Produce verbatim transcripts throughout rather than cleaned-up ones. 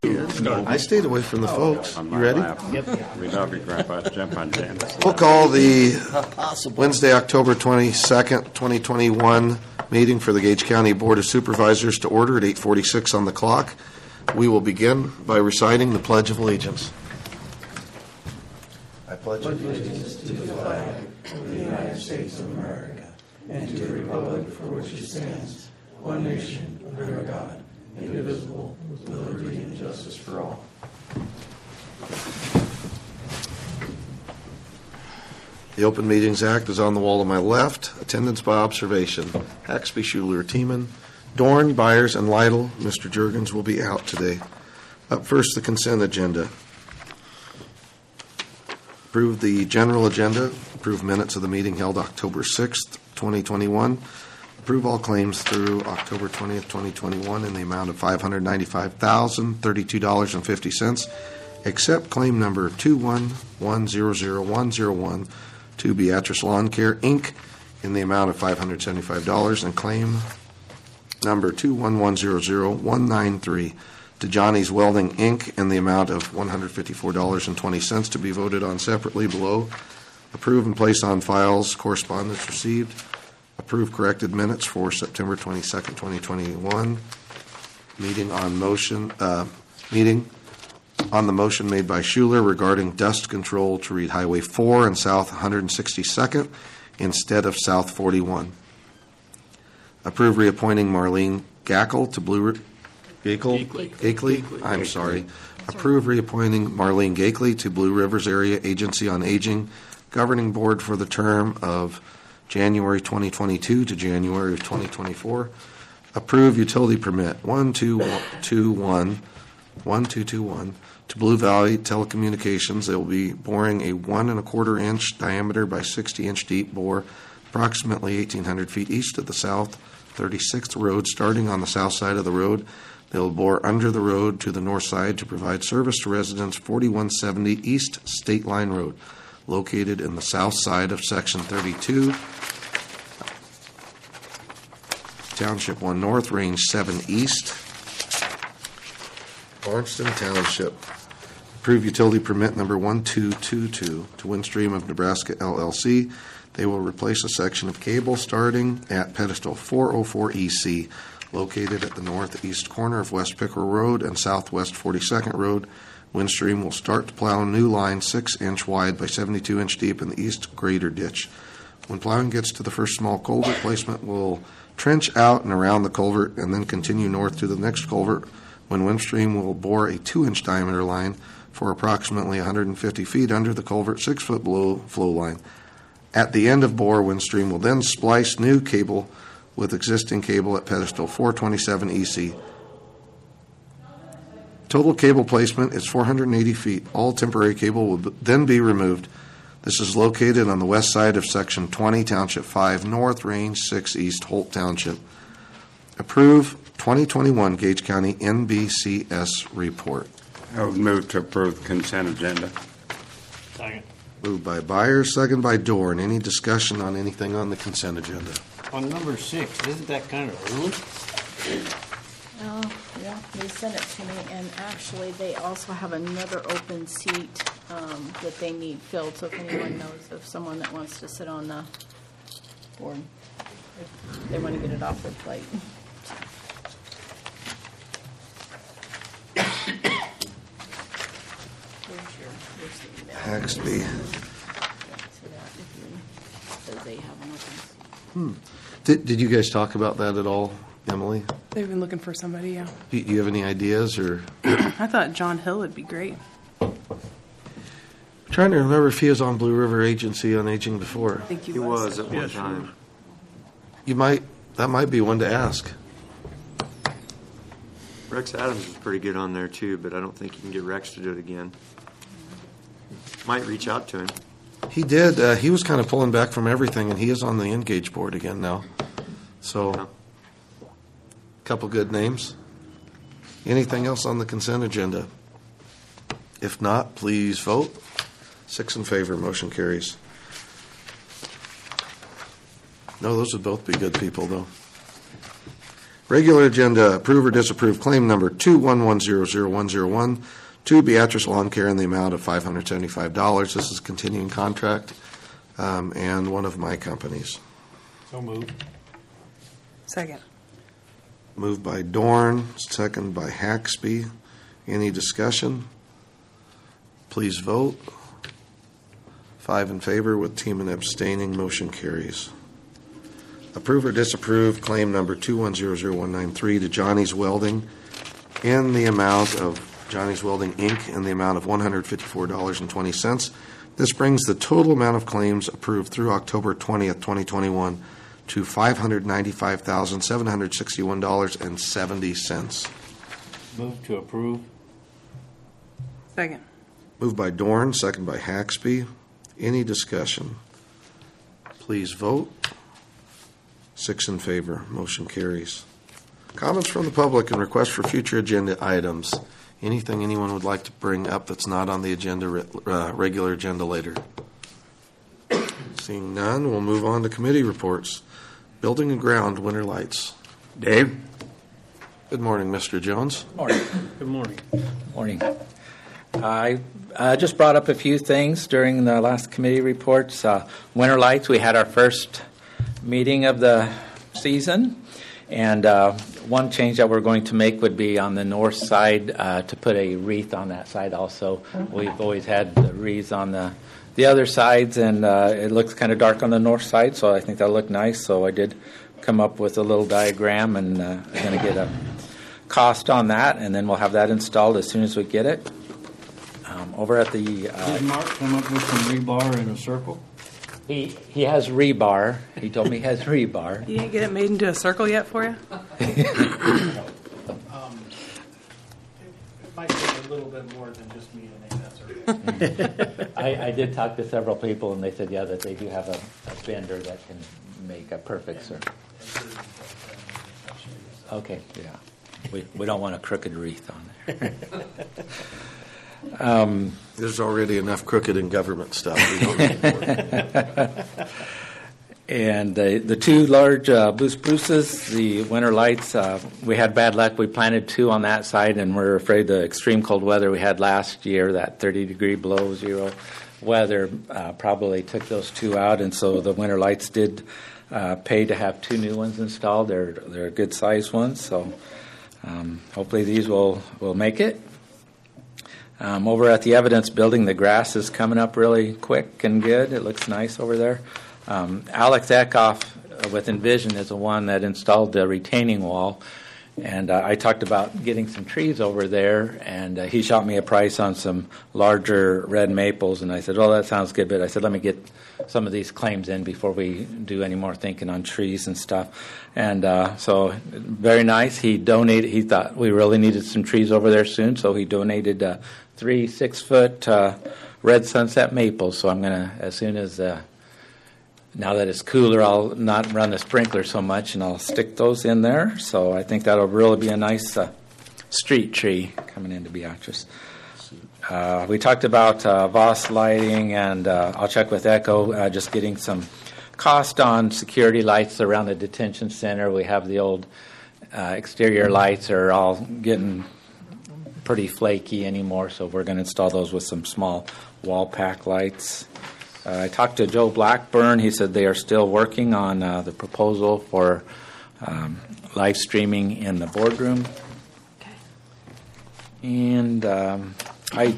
I stayed away from the folks. You ready? Yep. We love you, Grandpa. Jump on Janice. We'll call the Wednesday, October twenty-second, twenty twenty-one meeting for the Gage County Board of Supervisors to order at eight forty-six on the clock. We will begin by reciting the Pledge of Allegiance. I pledge allegiance to the flag of the United States of America and to the republic for which it stands, one nation, under God, indivisible, with liberty and justice for all. The Open Meetings Act is on the wall to my left. Attendance by observation. Haxby, Schuler, Tiemann, Dorn, Byers, and Lytle. Mister Juergens will be out today. Up first, the consent agenda. Approve the general agenda. Approve minutes of the meeting held October sixth, twenty twenty-one. Approve all claims through October twentieth, twenty twenty-one in the amount of five hundred ninety-five thousand thirty-two dollars and fifty cents, except claim number two one one zero zero one zero one to Beatrice Lawn Care, Incorporated in the amount of five hundred seventy-five dollars, and claim number two one one zero zero one nine three to Johnny's Welding, Incorporated in the amount of one hundred fifty-four dollars and twenty cents to be voted on separately below. Approve and place on files correspondence received. Approve corrected minutes for September twenty-second, twenty twenty-one. Meeting on motion, uh, meeting on the motion made by Schuler regarding dust control to read Highway four and South one hundred sixty-second instead of South forty-one. Approve reappointing Marlene Gackle to Blue Gaekle? Gaekle? I'm sorry. Approve reappointing Marlene Gaekle to Blue Rivers Area Agency on Aging Governing Board for the term of January twenty twenty-two to January of twenty twenty-four. Approve utility permit one two two one one two two one to Blue Valley Telecommunications. They will be boring a one and a quarter inch diameter by sixty inch deep bore approximately eighteen hundred feet east of the South thirty-sixth Road, starting on the south side of the road. They will bore under the road to the north side to provide service to residents forty-one seventy East State Line Road, located in the south side of Section thirty-two, Township one North, Range seven East, Barnston Township. Approve utility permit number one two two two to Windstream of Nebraska, L L C. They will replace a section of cable starting at pedestal four oh four E C, located at the northeast corner of West Pickerel Road and Southwest forty-second Road. Windstream will start to plow a new line six inch wide by seventy-two inch deep in the east grader ditch. When plowing gets to the first small culvert, placement will trench out and around the culvert and then continue north to the next culvert, when Windstream will bore a two inch diameter line for approximately one hundred fifty feet under the culvert, six foot below flow line. At the end of bore, Windstream will then splice new cable with existing cable at pedestal four twenty-seven E C. Total cable placement is four hundred eighty feet. All temporary cable will then be removed. This is located on the west side of Section twenty, Township five North, Range six East, Holt Township. Approve twenty twenty-one Gage County N B C S report. I would move to approve the consent agenda. Second. Moved by Byers, second by Dorn. Any discussion on anything on the consent agenda? On number six, isn't that kind of early? Oh, yeah, they sent it to me, and actually, they also have another open seat um, that they need filled, so if anyone knows of someone that wants to sit on the board, if they want to get it off their plate. Where's your, where's the email? Haxby. See that, if you- Says they have an open seat. Hmm. Did, did you guys talk about that at all, Emily? They've been looking for somebody, yeah. Do do you have any ideas, or? I thought John Hill would be great. I'm trying to remember if he was on Blue River Agency on Aging before. I think he, He was at one Yes, time. You might, that might be one to ask. Rex Adams was pretty good on there too, but I don't think you can get Rex to do it again. Might reach out to him. He did. Uh, he was kind of pulling back from everything, and he is on the Engage board again now. So, Yeah. couple good names. Anything else on the consent agenda? If not, please vote. Six in favor, motion carries. No, those would both be good people, though. Regular agenda, approve or disapprove claim number two one one zero zero one zero one to Beatrice Lawn Care in the amount of five hundred seventy-five dollars. This is a continuing contract um, and one of my companies. So moved. Second. Moved by Dorn, second by Haxby. Any discussion? Please vote. Five in favor with Teeman abstaining. Motion carries. Approve or disapprove claim number two one zero zero one nine three to Johnny's Welding in the amount of Johnny's Welding, Incorporated in the amount of one hundred fifty-four dollars and twenty cents. This brings the total amount of claims approved through October twentieth, twenty twenty-one to five hundred ninety-five thousand seven hundred sixty-one dollars and seventy cents. Move to approve. Second. Moved by Dorn, second by Haxby. Any discussion? Please vote. Six in favor. Motion carries. Comments from the public and requests for future agenda items. Anything anyone would like to bring up that's not on the agenda, uh, regular agenda later? Seeing none, we'll move on to committee reports. Building and Ground, Winter Lights. Dave? Good morning, Mister Jones. Morning. Good morning. Morning. I uh, just brought up a few things during the last committee reports. Uh, Winter Lights, we had our first meeting of the season, and uh, one change that we're going to make would be on the north side uh, to put a wreath on that side also. We've always had the wreaths on the, the other sides, and uh, it looks kind of dark on the north side, so I think that'll look nice. So I did come up with a little diagram, and uh, I'm going to get a cost on that, and then we'll have that installed as soon as we get it. Um, over at the... Uh, Did Mark come up with some rebar in a circle? He he has rebar. He told me he has rebar. You didn't get it made into a circle yet for you? Um, it might take a little bit more than just me to make that circle. I, I did talk to several people, and they said, yeah, that they do have a, a vendor that can make a perfect circle. Okay, yeah. We we don't want a crooked wreath on there. um, There's already enough crooked in government stuff. We don't need more. And the, the two large uh, blue spruces, the winter lights, uh, we had bad luck. We planted two on that side, and we're afraid the extreme cold weather we had last year, that thirty degree below zero weather, uh, probably took those two out. And so the winter lights did uh, pay to have two new ones installed. They're they're good sized ones, so um, hopefully these will, will make it. Um, over at the evidence building, the grass is coming up really quick and good. It looks nice over there. Um, Alex Eckhoff uh, with Envision is the one that installed the retaining wall. And uh, I talked about getting some trees over there, and uh, he shot me a price on some larger red maples. And I said, well, that sounds good, but I said, let me get some of these claims in before we do any more thinking on trees and stuff. And uh, so very nice. He donated, he thought we really needed some trees over there soon, so he donated uh, three six-foot uh, red sunset maples. So I'm going to, as soon as... Uh, Now that it's cooler, I'll not run the sprinkler so much, and I'll stick those in there. So I think that'll really be a nice uh, street tree coming into Beatrice. Uh, we talked about uh, Voss lighting, and uh, I'll check with Echo, uh, just getting some cost on security lights around the detention center. We have the old uh, exterior lights are all getting pretty flaky anymore, so we're going to install those with some small wall pack lights. Uh, I talked to Joe Blackburn. He said they are still working on uh, the proposal for um, live streaming in the boardroom. Okay. And um, I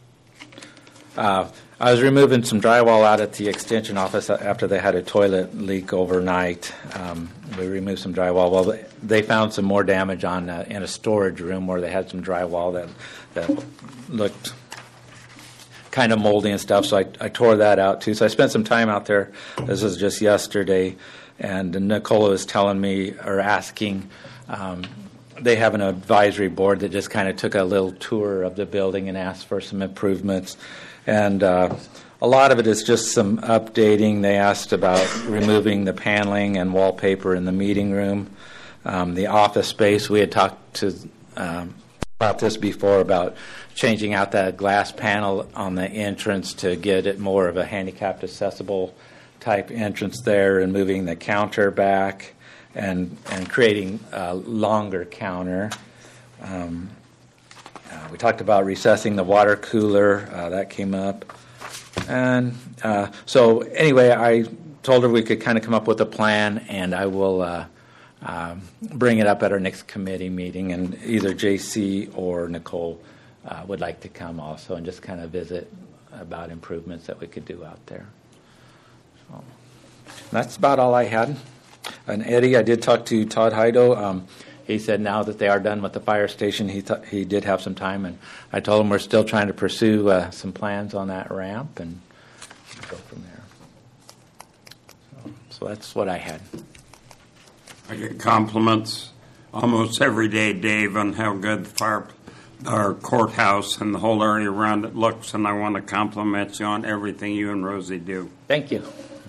uh, I was removing some drywall out at the extension office after they had a toilet leak overnight. Um, we removed some drywall. Well, they found some more damage on uh, in a storage room where they had some drywall that that looked kind of moldy and stuff, so I, I tore that out too. So I spent some time out there. This was just yesterday, and Nicola was telling me or asking, um, they have an advisory board that just kind of took a little tour of the building and asked for some improvements. And uh, a lot of it is just some updating. They asked about removing the paneling and wallpaper in the meeting room. Um, the office space, we had talked to um, about this before, about changing out that glass panel on the entrance to get it more of a handicapped accessible type entrance there, and moving the counter back. and and creating a longer counter. Um, uh, we talked about recessing the water cooler. Uh, that came up. And uh, so anyway, I told her we could kind of come up with a plan, and I will uh, um, bring it up at our next committee meeting, and either J C or Nicole uh, would like to come also and just kind of visit about improvements that we could do out there. So that's about all I had. And Eddie, I did talk to Todd Heido. Um, he said now that they are done with the fire station, he th- he did have some time, and I told him we're still trying to pursue uh, some plans on that ramp and go from there. So, so that's what I had. I get compliments almost every day, Dave, on how good the fire, our courthouse and the whole area around it looks, and I want to compliment you on everything you and Rosie do. Thank you.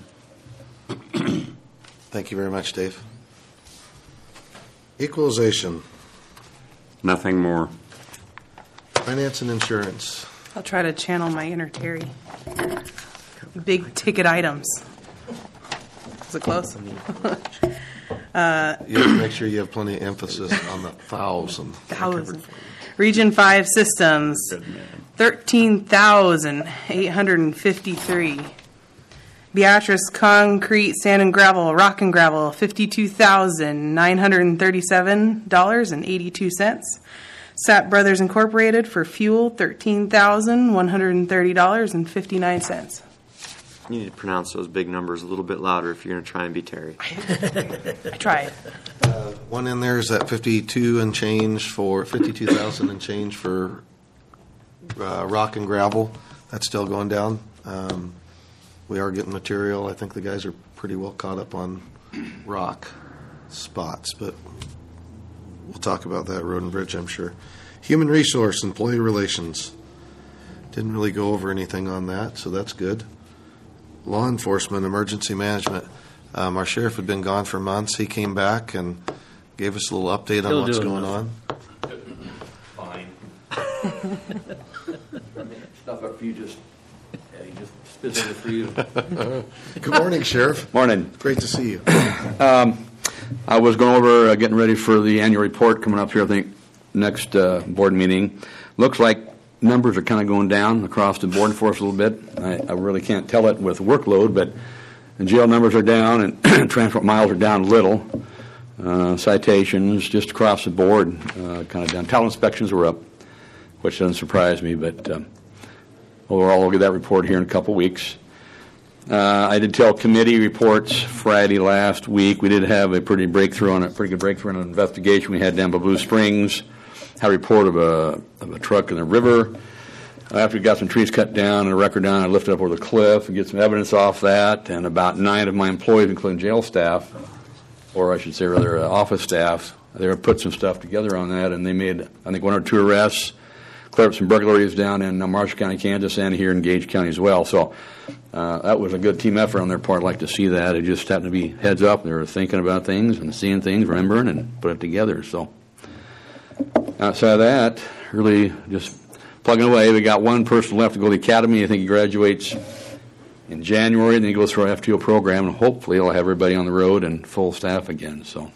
Thank you very much, Dave. Equalization, Nothing more. finance and insurance. I'll try to channel my inner Terry. Big ticket items. Is it close? You have to make sure you have plenty of emphasis on the thousand. Thousand. Region five systems, thirteen thousand eight hundred and fifty-three. Beatrice concrete, sand and gravel, rock and gravel, fifty-two thousand nine hundred and thirty-seven dollars and eighty-two cents. Sapp Brothers Incorporated for fuel, thirteen thousand one hundred and thirty dollars and fifty-nine cents. You need to pronounce those big numbers a little bit louder if you're going to try and be Terry. I tried. One in there is at fifty-two and change for, fifty-two thousand and change for uh, rock and gravel. That's still going down. Um, We are getting material. I think the guys are pretty well caught up on rock spots, but we'll talk about that road and bridge, I'm sure. Human resource, employee relations. Didn't really go over anything on that, so that's good. Law enforcement, emergency management. Um, our sheriff had been gone for months. He came back and gave us a little update Still on what's doing going on. Fine. Stuff up for you just, yeah, you just spit it for you. Good morning, Sheriff. Morning. Great to see you. I was going over uh, getting ready for the annual report coming up here, I think, next uh, board meeting. Looks like numbers are kind of going down across the board for us a little bit. I, I really can't tell it with workload, but the jail numbers are down and transport miles are down a little. Uh, citations just across the board uh, kind of down. Title inspections were up, which doesn't surprise me, but um, overall we'll get that report here in a couple weeks. Uh, I did tell committee reports Friday last week. We did have a pretty breakthrough on a pretty good breakthrough on an investigation we had down by Blue Springs. Had a report of a of a truck in the river. After we got some trees cut down and a record down, I lifted up over the cliff and get some evidence off that. And about nine of my employees, including jail staff, or I should say rather uh, office staff, they were put some stuff together on that, and they made I think one or two arrests. Cleared up some burglaries down in uh, Marshall County, Kansas, and here in Gage County as well. So uh, that was a good team effort on their part. I'd like to see that. It just happened to be heads up. They were thinking about things and seeing things, remembering, and put it together. So outside of that, really just plugging away. We got one person left to go to the academy. I think he graduates in January, and then he goes through our F T O program, and hopefully I'll have everybody on the road and full staff again. So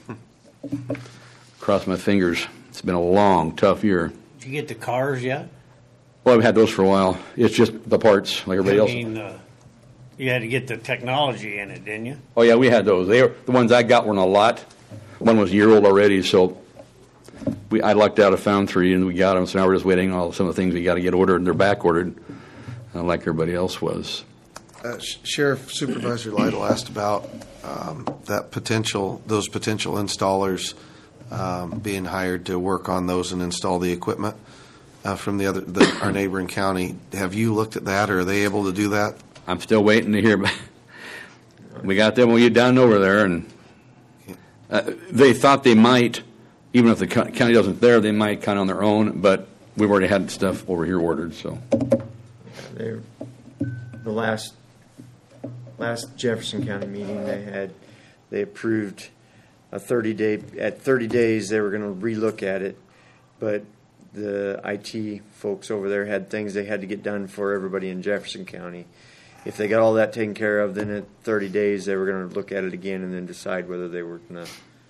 cross my fingers. It's been a long, tough year. Did you get the cars yet? Well, I've had those for a while. It's just the parts, like everybody I else. mean, uh, you had to get the technology in it, didn't you? Oh, yeah, we had those. They were, the ones I got were in a lot. One was a year old already, so we I lucked out. I found three, and we got them. So now we're just waiting on some of the things we got to get ordered, and they're back ordered, uh, like everybody else was. Uh, Sheriff Supervisor Lytle asked about um, that potential, those potential installers um, being hired to work on those and install the equipment uh, from the other, the, our neighboring county. Have you looked at that, or are they able to do that? I'm still waiting to hear. But we got them when we get down over there, and uh, they thought they might, even if the co- county doesn't there, they might kind of on their own. But we've already had stuff over here ordered, so. They're, the last last Jefferson County meeting they had, they approved a thirty day, at thirty days they were going to relook at it, but the I T folks over there had things they had to get done for everybody in Jefferson County. If they got all that taken care of, then at thirty days they were going to look at it again and then decide whether they were going to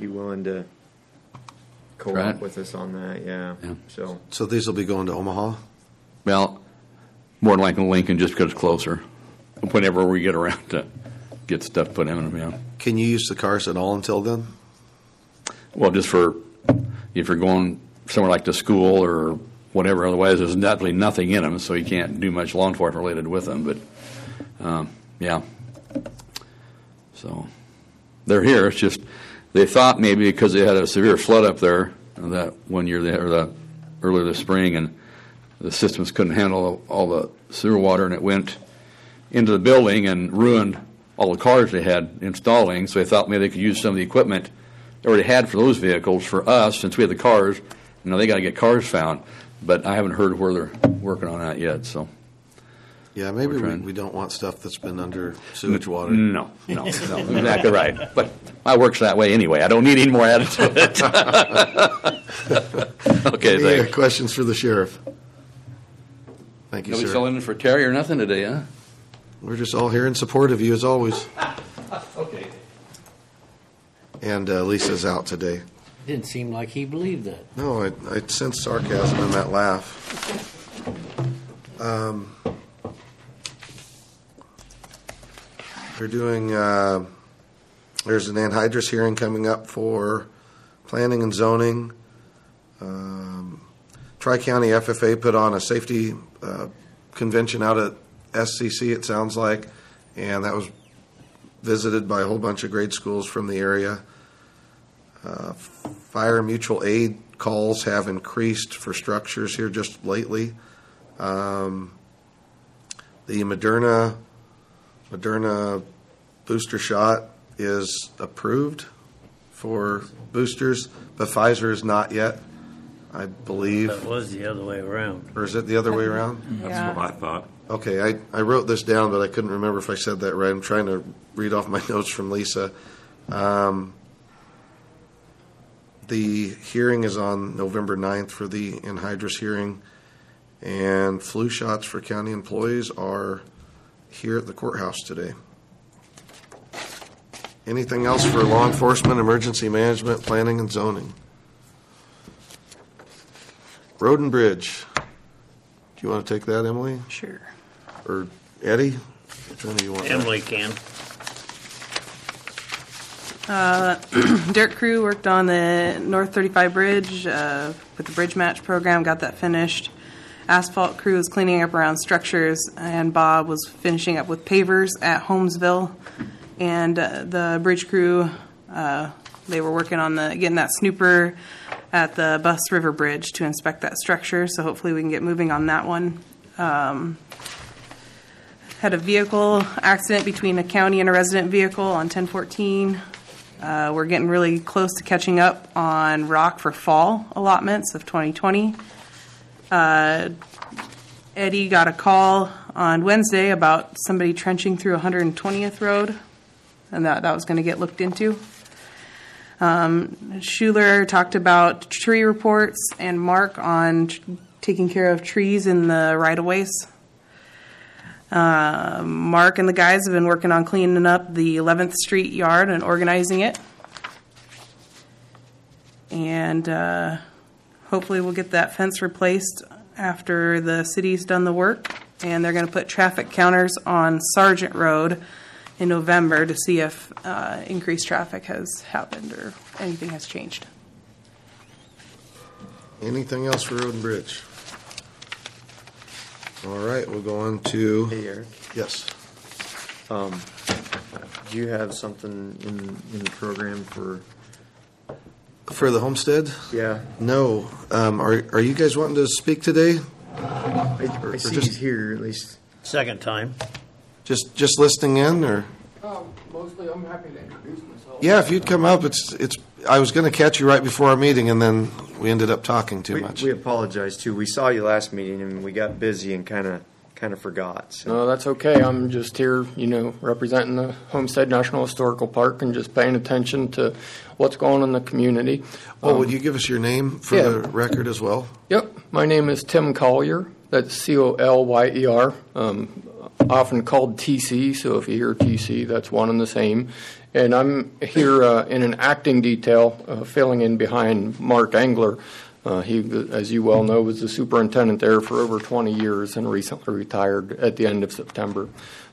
be willing to co-op Right. with us on that, yeah. Yeah. So, So these will be going to Omaha? Well, more than likely Lincoln, just because it's closer. Whenever we get around to get stuff put in them, yeah. Can you use the cars at all until then? Well, just for, if you're going somewhere like to school or whatever, otherwise there's naturally nothing in them, so you can't do much law enforcement related with them, but, um, yeah. So, they're here, it's just, they thought maybe because they had a severe flood up there that one year, there, or the, earlier this spring, and the systems couldn't handle all the sewer water, and it went into the building and ruined all the cars they had installing, so they thought maybe they could use some of the equipment they already had for those vehicles for us, since we had the cars. You know, they got to get cars found, but I haven't heard where they're working on that yet, so. Yeah, maybe We're we, trying. we don't want stuff that's been under sewage water. No, no, no, exactly right. But my work's that way anyway. I don't need any more added to it. Okay, Any uh, thanks. questions for the sheriff? Thank you, Nobody sir. selling in for Terry or nothing today, huh? We're just all here in support of you as always. Okay. And uh, Lisa's out today. Didn't seem like he believed that. No, I, I sense sarcasm in that laugh. Um, they're doing, uh, there's an anhydrous hearing coming up for planning and zoning. Um, Tri-County F F A put on a safety uh, convention out at S C C, it sounds like, and that was visited by a whole bunch of grade schools from the area. Uh, fire mutual aid calls have increased for structures here just lately. Um, the Moderna Moderna booster shot is approved for boosters, but Pfizer is not yet, I believe. That was the other way around. Or is it the other way around? That's what I thought. Okay, I, I wrote this down, but I couldn't remember if I said that right. I'm trying to read off my notes from Lisa. Um, the hearing is on November ninth for the anhydrous hearing, and flu shots for county employees are here at the courthouse today. Anything else for law enforcement, emergency management, planning, and zoning? Road and Bridge. Do you want to take that, Emily? Sure. Or Eddie? Which one do you want? Emily can. Dirt crew worked on the North thirty-five bridge uh, with the bridge match program, got that finished. Asphalt crew was cleaning up around structures, and Bob was finishing up with pavers at Holmesville. And uh, the bridge crew, uh, they were working on the getting that snooper at the Bus River Bridge to inspect that structure, so hopefully we can get moving on that one. Um, had a vehicle accident between a county and a resident vehicle on ten fourteen. Uh, we're getting really close to catching up on rock for fall allotments of twenty twenty. Uh, Eddie got a call on Wednesday about somebody trenching through one hundred twentieth Road, and that, that was going to get looked into. Um, Schuler talked about tree reports and Mark on tr- taking care of trees in the right-of-ways. Uh, Mark and the guys have been working on cleaning up the eleventh Street yard and organizing it. And uh, hopefully we'll get that fence replaced after the city's done the work. And they're going to put traffic counters on Sargent Road in November to see if uh, increased traffic has happened or anything has changed. Anything else for Road and Bridge? All right, we'll go on to, hey, Eric, yes. um, do you have something in, in the program for, For the homestead? yeah, No. Um, are, are you guys wanting to speak today? I, I see just- he's here at least. Second time. Just, just listening in, or? Um, mostly, I'm happy to introduce myself. Yeah, if you'd come up, it's, it's, I was going to catch you right before our meeting, and then we ended up talking too We, much. we apologize too. We saw you last meeting and we got busy and kind of kind of forgot. So. No, that's okay. I'm just here, you know, representing the Homestead National Historical Park and just paying attention to what's going on in the community. Oh, Um, would you give us your name for yeah. the record as well? Yep. My name is Tim Collier. That's C O L Y E R. Um, often called T C, so if you hear T C, that's one and the same. And I'm here uh, in an acting detail, uh, filling in behind Mark Engler. Uh, he, as you well know, was the superintendent there for over twenty years and recently retired at the end of September.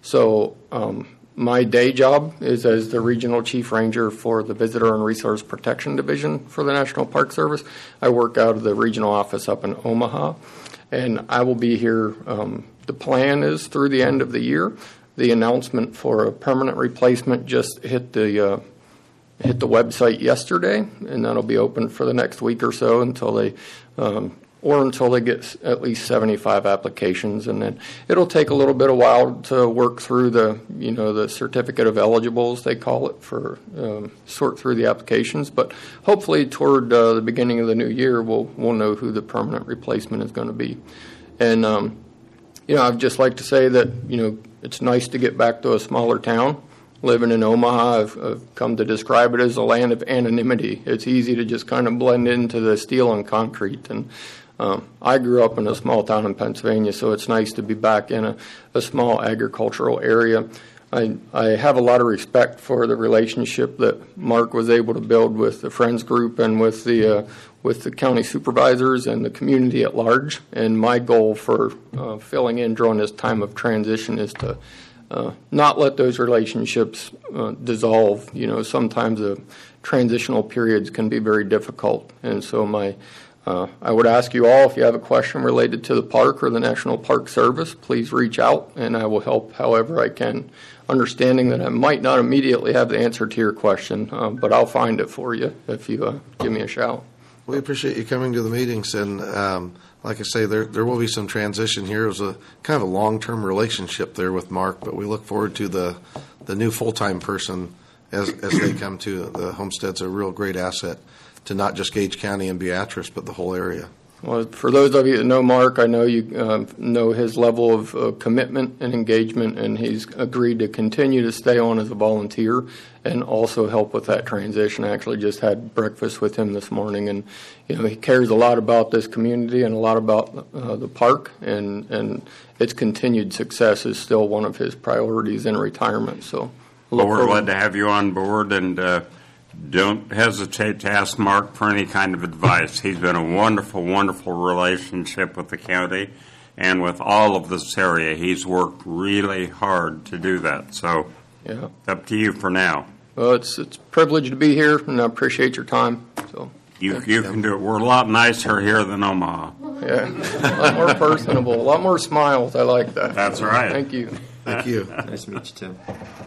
So um, my day job is as the Regional Chief Ranger for the Visitor and Resource Protection Division for the National Park Service. I work out of the regional office up in Omaha, and I will be here. Um, the plan is through the end of the year. The announcement for a permanent replacement just hit the uh, hit the website yesterday, and that'll be open for the next week or so until they, um, or until they get at least seventy-five applications, and then it'll take a little bit of while to work through the, you know, the certificate of eligibles they call it, for um, sort through the applications. But hopefully, toward uh, the beginning of the new year, we'll we'll know who the permanent replacement is going to be, and um, you know, I'd just like to say that, you know, it's nice to get back to a smaller town. Living in Omaha, I've, I've come to describe it as a land of anonymity. It's easy to just kind of blend into the steel and concrete. And um, I grew up in a small town in Pennsylvania, so it's nice to be back in a, a small agricultural area. I, I have a lot of respect for the relationship that Mark was able to build with the Friends Group and with the uh, with the county supervisors and the community at large. And my goal for uh, filling in during this time of transition is to Uh, not let those relationships uh, dissolve. You know, sometimes the transitional periods can be very difficult. And so my, uh, I would ask you all, if you have a question related to the park or the National Park Service, please reach out and I will help however I can, understanding that I might not immediately have the answer to your question, uh, but I'll find it for you if you uh, give me a shout. We appreciate you coming to the meetings, and um, like I say, there there will be some transition here. It was a kind of a long-term relationship there with Mark, but we look forward to the the new full-time person as as they come to. The homestead's a real great asset to not just Gage County and Beatrice, but the whole area. Well, for those of you that know Mark, I know you uh, know his level of uh, commitment and engagement, and he's agreed to continue to stay on as a volunteer and also help with that transition. I actually just had breakfast with him this morning, and you know he cares a lot about this community and a lot about uh, the park, and and its continued success is still one of his priorities in retirement. So, well, we're glad to have you on board, and uh, don't hesitate to ask Mark for any kind of advice. He's been a wonderful, wonderful relationship with the county and with all of this area. He's worked really hard to do that. So yeah, it's up to you for now. Well, it's it's a privilege to be here, and I appreciate your time. So you you can do it. We're a lot nicer here than Omaha. Yeah, a lot more personable, a lot more smiles. I like that. That's right. Thank you. Thank you. Nice to meet you, Tim.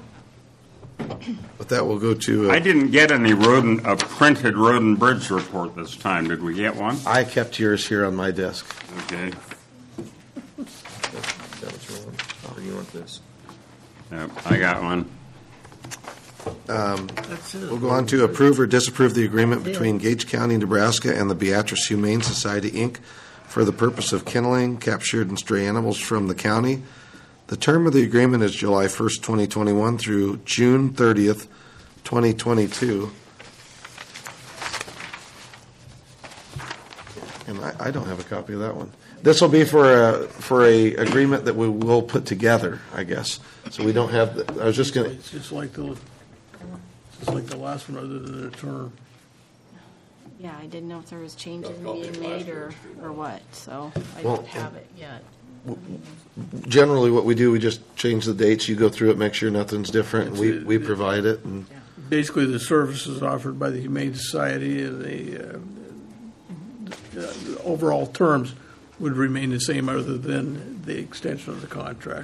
With that, we'll go to. Uh, I didn't get any road and, a printed road and bridge report this time. Did we get one? I kept yours here on my desk. Okay. Is that what you want? Or you want this? Yep, I got one. Um, we'll go on to approve or disapprove the agreement between Gage County, Nebraska, and the Beatrice Humane Society, Incorporated, for the purpose of kenneling captured and stray animals from the county. The term of the agreement is July first, twenty twenty-one through June thirtieth, twenty twenty-two. And I, I don't have a copy of that one. This will be for a, for a agreement that we will put together, I guess. So we don't have, the, I was just going to. It's just like the, it's just like the last one other than the term. Yeah, I didn't know if there was changes being made or, or what, so I Well, don't have it yet. Generally, what we do, we just change the dates. You go through it, make sure nothing's different, and we, we provide it. And Basically, the services offered by the Humane Society and the, uh, the overall terms would remain the same other than the extension of the contract.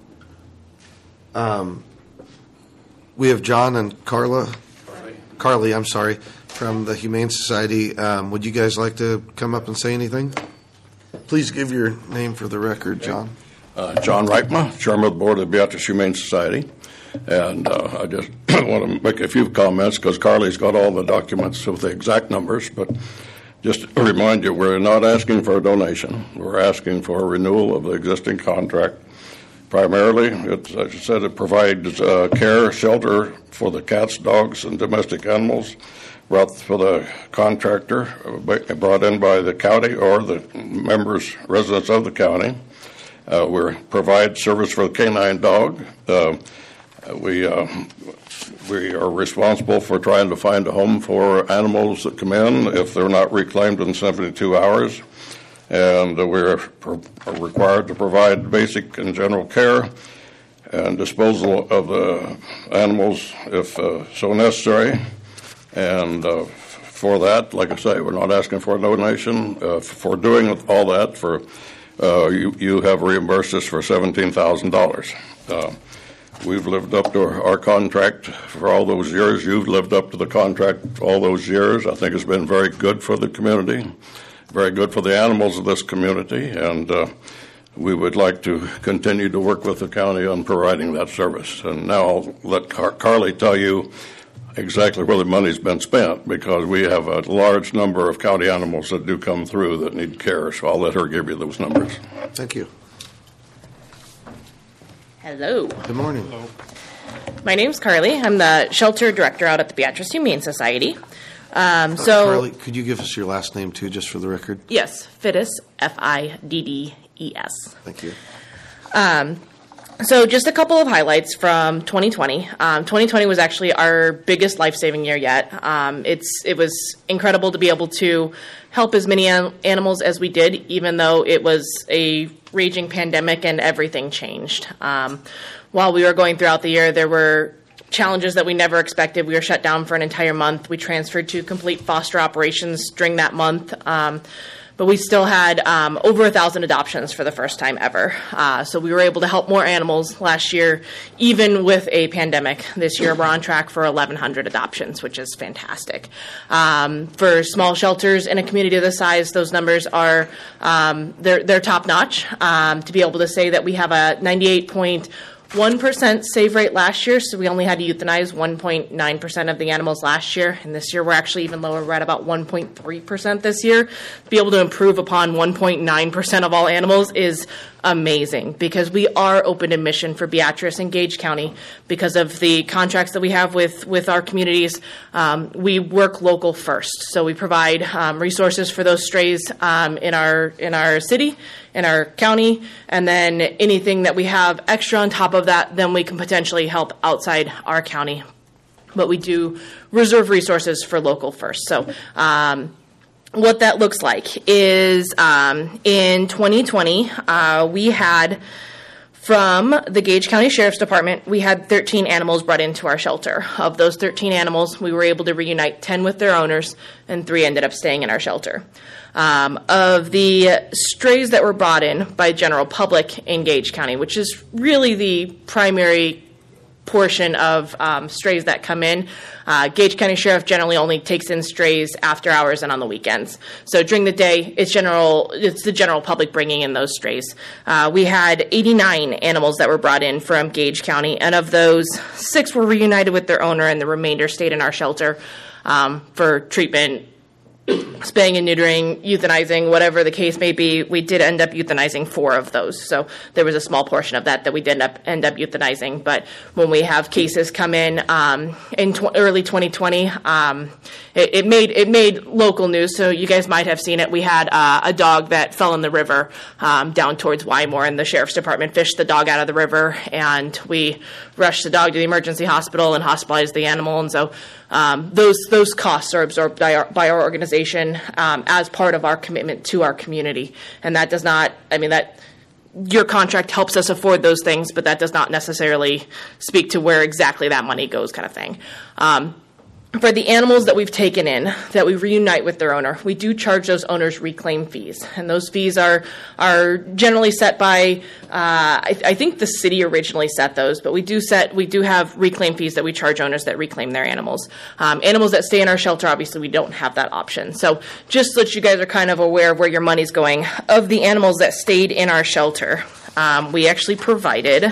um, we have John and Carla, Carly, I'm sorry, from the Humane Society. Um, would you guys like to come up and say anything? Please give your name for the record, John. Uh, John Reichma, Chairman of the Board of the Beatrice Humane Society. And uh, I just want to make a few comments because Carly's got all the documents with the exact numbers. But just to remind you, we're not asking for a donation. We're asking for a renewal of the existing contract. Primarily, it's, as I said, it provides uh, care, shelter for the cats, dogs, and domestic animals brought for the contractor, brought in by the county or the members, residents of the county. Uh, we provide service for the canine dog. Uh, we uh, we are responsible for trying to find a home for animals that come in if they're not reclaimed in seventy-two hours. And we're pro- are required to provide basic and general care and disposal of the animals if uh, so necessary. And uh, for that, like I say, we're not asking for a donation. Uh, for doing all that, for uh, you, you have reimbursed us for seventeen thousand dollars. Uh, we've lived up to our contract for all those years. You've lived up to the contract all those years. I think it's been very good for the community, very good for the animals of this community, and uh, we would like to continue to work with the county on providing that service. And now I'll let Car- Carly tell you exactly where the money's been spent, because we have a large number of county animals that do come through that need care, so I'll let her give you those numbers. Thank you. Hello. Good morning. My name's Carly. I'm the shelter director out at the Beatrice Humane Society. Um, so, uh, Carly, could you give us your last name too, just for the record? Yes, Fiddes, F I D D E S. Thank you. Um, so just a couple of highlights from twenty twenty. Um, twenty twenty was actually our biggest life-saving year yet. Um, it's it was incredible to be able to help as many an- animals as we did, even though it was a raging pandemic and everything changed. Um, while we were going throughout the year, there were challenges that we never expected. We were shut down for an entire month. We transferred to complete foster operations during that month. Um, but we still had um, over a thousand adoptions for the first time ever. Uh, so we were able to help more animals last year, even with a pandemic. This year we're on track for eleven hundred adoptions, which is fantastic. Um, for small shelters in a community of this size, those numbers are um, they're, they're top notch. Um, to be able to say that we have a ninety-eight point one percent save rate last year, so we only had to euthanize one point nine percent of the animals last year, and this year we're actually even lower. We're at about one point three percent this year. To be able to improve upon one point nine percent of all animals is amazing, because we are open to mission for Beatrice and Gage County because of the contracts that we have with, with our communities. Um, we work local first, so we provide um, resources for those strays um, in our in our city, in our county, and then anything that we have extra on top of that, then we can potentially help outside our county. But we do reserve resources for local first. So um, what that looks like is um, in twenty twenty, uh, we had, from the Gage County Sheriff's Department, we had thirteen animals brought into our shelter. Of those thirteen animals, we were able to reunite ten with their owners, and three ended up staying in our shelter. Um, of the strays that were brought in by general public in Gage County, which is really the primary portion of um, strays that come in. Uh, Gage County Sheriff generally only takes in strays after hours and on the weekends. So during the day, it's general. It's the general public bringing in those strays. Uh, we had eighty-nine animals that were brought in from Gage County, and of those, six were reunited with their owner, and the remainder stayed in our shelter um, for treatment, spaying and neutering, euthanizing, whatever the case may be. We did end up euthanizing four of those. So there was a small portion of that that we did end up, end up euthanizing. But when we have cases come in um, in tw- early twenty twenty, um, it, it made it made local news. So you guys might have seen it. We had uh, a dog that fell in the river um, down towards Wymore, and the Sheriff's Department fished the dog out of the river, and we rushed the dog to the emergency hospital and hospitalized the animal. And so Um, those those costs are absorbed by our, by our organization um, as part of our commitment to our community, and that does not. I mean that your contract helps us afford those things, but that does not necessarily speak to where exactly that money goes, kind of thing. Um, For the animals that we've taken in, that we reunite with their owner, we do charge those owners reclaim fees. And those fees are are generally set by, uh, I, I think the city originally set those, but we do set, we do have reclaim fees that we charge owners that reclaim their animals. Um, animals that stay in our shelter, obviously we don't have that option. So just so that you guys are kind of aware of where your money's going, of the animals that stayed in our shelter, um, we actually provided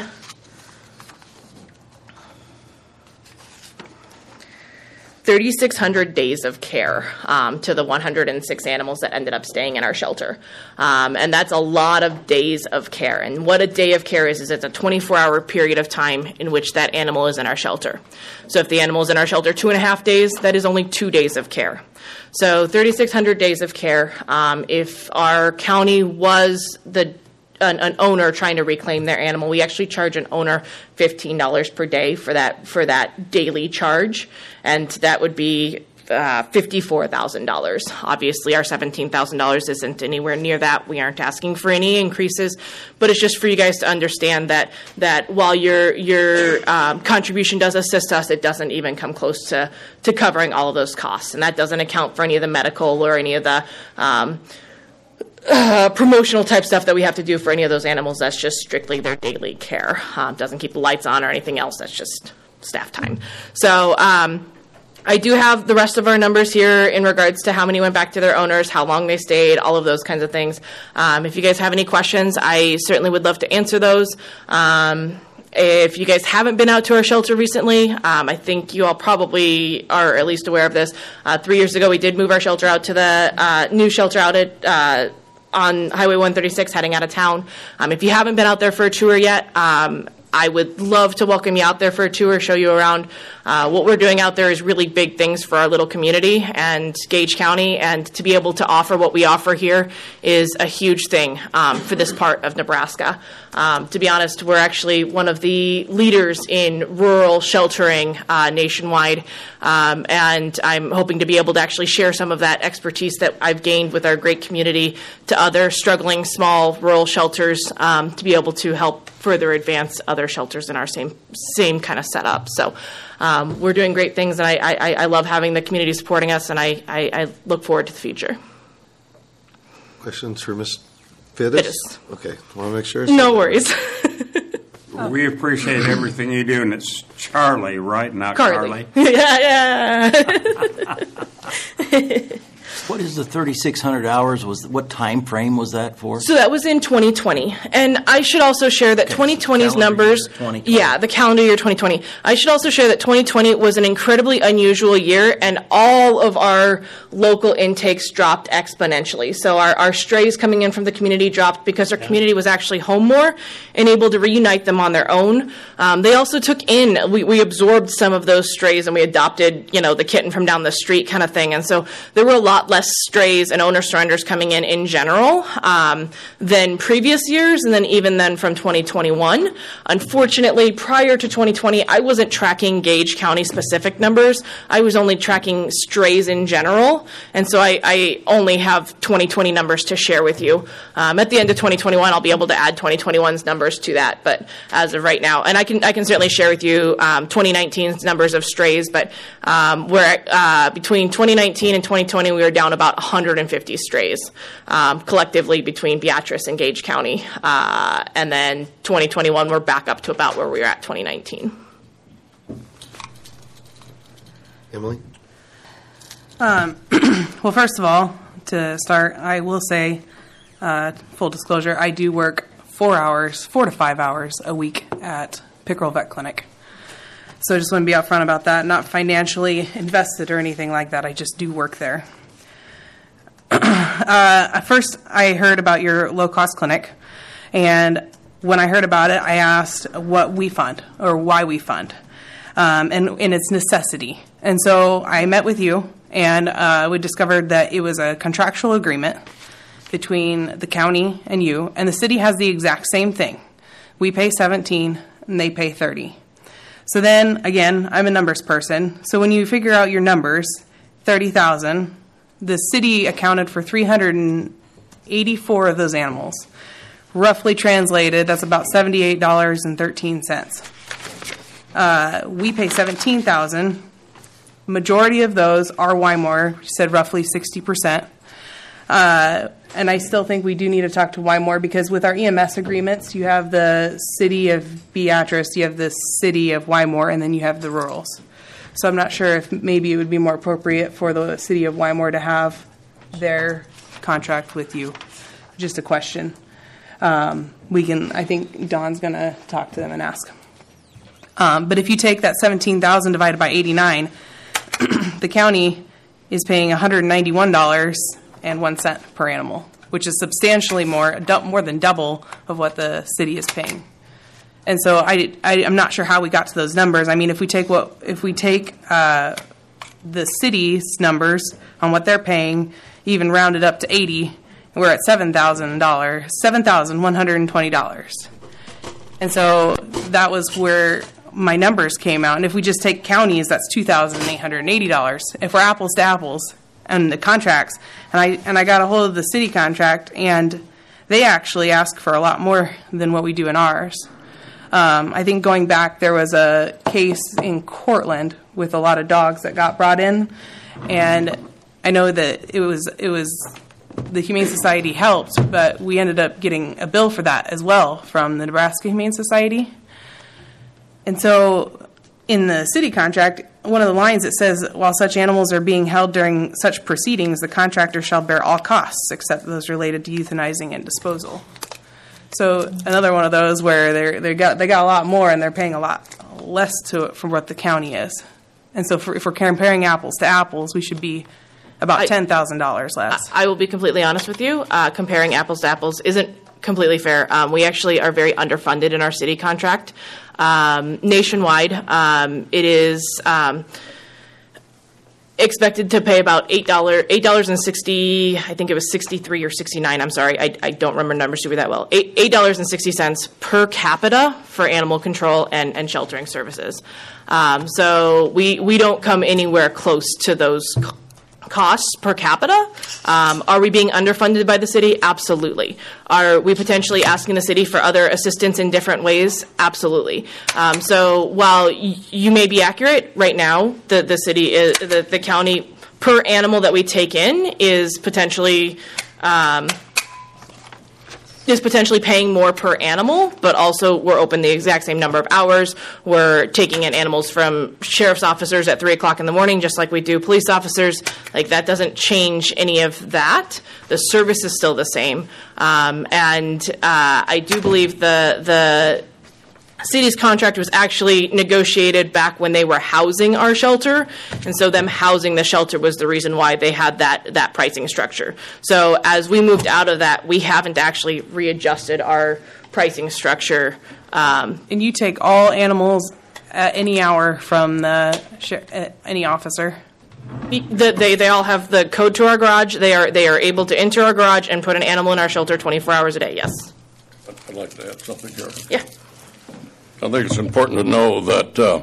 thirty-six hundred days of care um, to the one hundred six animals that ended up staying in our shelter. Um, and that's a lot of days of care. And what a day of care is, is it's a twenty-four hour period of time in which that animal is in our shelter. So if the animal is in our shelter two and a half days, that is only two days of care. So thirty-six hundred days of care. Um, if our county was the an, an owner trying to reclaim their animal. We actually charge an owner fifteen dollars per day for that for that daily charge, and that would be uh, fifty-four thousand dollars. Obviously, our seventeen thousand dollars isn't anywhere near that. We aren't asking for any increases, but it's just for you guys to understand that that while your your um, contribution does assist us, it doesn't even come close to to covering all of those costs, and that doesn't account for any of the medical or any of the um, Uh, promotional type stuff that we have to do for any of those animals. That's just strictly their daily care. Uh, doesn't keep the lights on or anything else. That's just staff time. So um, I do have the rest of our numbers here in regards to how many went back to their owners, how long they stayed, all of those kinds of things. Um, if you guys have any questions, I certainly would love to answer those. Um, If you guys haven't been out to our shelter recently, um, I think you all probably are at least aware of this. Uh, three years ago, we did move our shelter out to the uh, new shelter out at uh, on Highway one thirty-six heading out of town. Um, if you haven't been out there for a tour yet, um, I would love to welcome you out there for a tour, show you around. Uh, what we're doing out there is really big things for our little community and Gage County, and to be able to offer what we offer here is a huge thing um, for this part of Nebraska. Um, to be honest, we're actually one of the leaders in rural sheltering uh, nationwide, um, and I'm hoping to be able to actually share some of that expertise that I've gained with our great community to other struggling small rural shelters um, to be able to help further advance other shelters in our same same kind of setup. So um, we're doing great things, and I, I, I love having the community supporting us, and I, I, I look forward to the future. Questions for Miz Fittis? Fittis. Okay, want to make sure. No worries. We appreciate everything you do, and it's Charlie, right? Not Carly. Carly. yeah, yeah. What is the thirty-six hundred hours? Was what time frame was that for? So that was in twenty twenty. And I should also share that Okay, twenty twenty's calendar numbers, year twenty twenty. yeah, the calendar year twenty twenty. I should also share that twenty twenty was an incredibly unusual year, and all of our local intakes dropped exponentially. So our, our strays coming in from the community dropped because our community was actually home more and able to reunite them on their own. Um, they also took in, we, we absorbed some of those strays, and we adopted, you know, the kitten from down the street kind of thing. And so there were a lot less strays and owner surrenders coming in in general um, than previous years, and then even then from twenty twenty-one. Unfortunately, prior to twenty twenty, I wasn't tracking Gage County specific numbers. I was only tracking strays in general, and so I, I only have twenty twenty numbers to share with you. Um, at the end of twenty twenty-one, I'll be able to add twenty twenty-one's numbers to that, but as of right now, and I can I can certainly share with you um, twenty nineteen's numbers of strays, but um, we're uh, between twenty nineteen and twenty twenty, we were down about one hundred fifty strays um, collectively between Beatrice and Gage County. Uh, and then twenty twenty-one, we're back up to about where we were at twenty nineteen. Emily? Um, well, first of all, to start, I will say, uh, full disclosure, I do work four hours, four to five hours a week at Pickerel Vet Clinic. So I just want to be upfront about that. Not financially invested or anything like that. I just do work there. uh, first, I heard about your low-cost clinic, and when I heard about it, I asked what we fund or why we fund, um, and, and its necessity. And so I met with you, and uh, we discovered that it was a contractual agreement between the county and you, and the city has the exact same thing. We pay seventeen, and they pay thirty. So then, again, I'm a numbers person. So when you figure out your numbers, thirty thousand, the city accounted for three hundred eighty-four of those animals. Roughly translated, that's about seventy-eight dollars and thirteen cents. Uh, we pay seventeen thousand dollars. Majority of those are Wymore, she said roughly sixty percent. Uh, and I still think we do need to talk to Wymore, because with our E M S agreements, you have the city of Beatrice, you have the city of Wymore, and then you have the rurals. So I'm not sure if maybe it would be more appropriate for the city of Wymore to have their contract with you. Just a question. Um, we can, I think Dawn's going to talk to them and ask. Um, but if you take that seventeen thousand divided by eighty-nine, the county is paying one hundred ninety-one dollars and one cent per animal, which is substantially more, more than double of what the city is paying. And so I, I, I'm not sure how we got to those numbers. I mean, if we take what if we take uh, the city's numbers on what they're paying, even rounded up to eighty, We're at seven thousand dollars, seven thousand one hundred twenty dollars. And so that was where my numbers came out. And if we just take counties, that's two thousand eight hundred eighty dollars. If we're apples to apples and the contracts, and I and I got a hold of the city contract, and they actually ask for a lot more than what we do in ours. Um, I think going back, there was a case in Cortland with a lot of dogs that got brought in, and I know that it was it was the Humane Society helped, but we ended up getting a bill for that as well from the Nebraska Humane Society. And so in the city contract, one of the lines, it says, while such animals are being held during such proceedings, the contractor shall bear all costs except those related to euthanizing and disposal. So another one of those where they're, they got they got a lot more and they're paying a lot less to it from what the county is. And so for, if we're comparing apples to apples, we should be about ten thousand dollars less. I will be completely honest with you. Uh, comparing apples to apples isn't completely fair. Um, we actually are very underfunded in our city contract. Um, nationwide, um, it is um, expected to pay about eight dollars, eight dollars and sixty. I think it was sixty-three or sixty-nine. I'm sorry, I, I don't remember numbers super that well. Eight eight dollars and sixty cents per capita for animal control and, and sheltering services. Um, so we we don't come anywhere close to those costs per capita. Um, are we being underfunded by the city? Absolutely. Are we potentially asking the city for other assistance in different ways? Absolutely. Um, so while y- you may be accurate, right now the, the city, is, the, the county per animal that we take in is potentially um, is potentially paying more per animal, but also we're open the exact same number of hours. We're taking in animals from sheriff's officers at three o'clock in the morning, just like we do police officers. Like, that doesn't change any of that. The service is still the same. Um, and uh, I do believe the the city's contract was actually negotiated back when they were housing our shelter, and so them housing the shelter was the reason why they had that that pricing structure. So as we moved out of that, we haven't actually readjusted our pricing structure. Um, and you take all animals at any hour from the sh- uh, any officer? The, they they all have the code to our garage. They are they are able to enter our garage and put an animal in our shelter twenty-four hours a day. Yes. I'd like to add something here. Yeah. I think it's important to know that uh,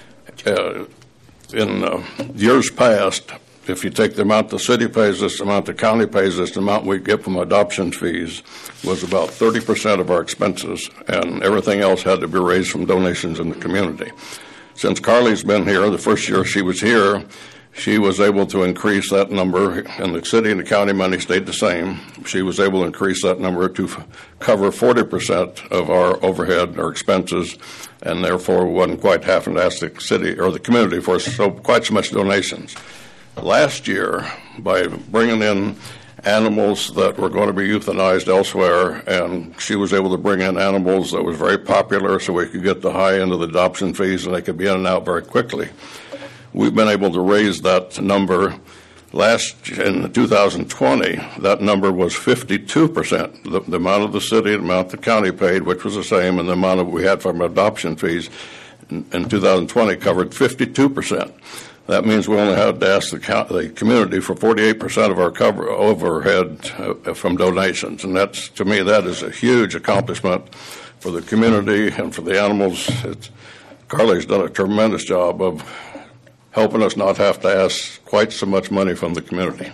uh, in uh, years past, if you take the amount the city pays us, the amount the county pays us, the amount we get from adoption fees was about thirty percent of our expenses, and everything else had to be raised from donations in the community. Since Carly's been here, the first year she was here, she was able to increase that number, and the city and the county money stayed the same. She was able to increase that number to f- cover forty percent of our overhead or expenses, and therefore wasn't quite having to ask the city or the community for so quite so much donations. Last year, by bringing in animals that were going to be euthanized elsewhere, and she was able to bring in animals that was very popular so we could get the high end of the adoption fees and they could be in and out very quickly. We've been able to raise that number. Last, in two thousand twenty, that number was fifty-two percent. The, the amount of the city, the amount the county paid, which was the same, and the amount of we had from adoption fees in, in two thousand twenty covered fifty-two percent. That means we only had to ask the, the community for forty-eight percent of our cover, overhead uh, from donations. And that's, to me, that is a huge accomplishment for the community and for the animals. It's, Carly's done a tremendous job of helping us not have to ask quite so much money from the community.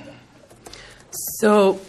So,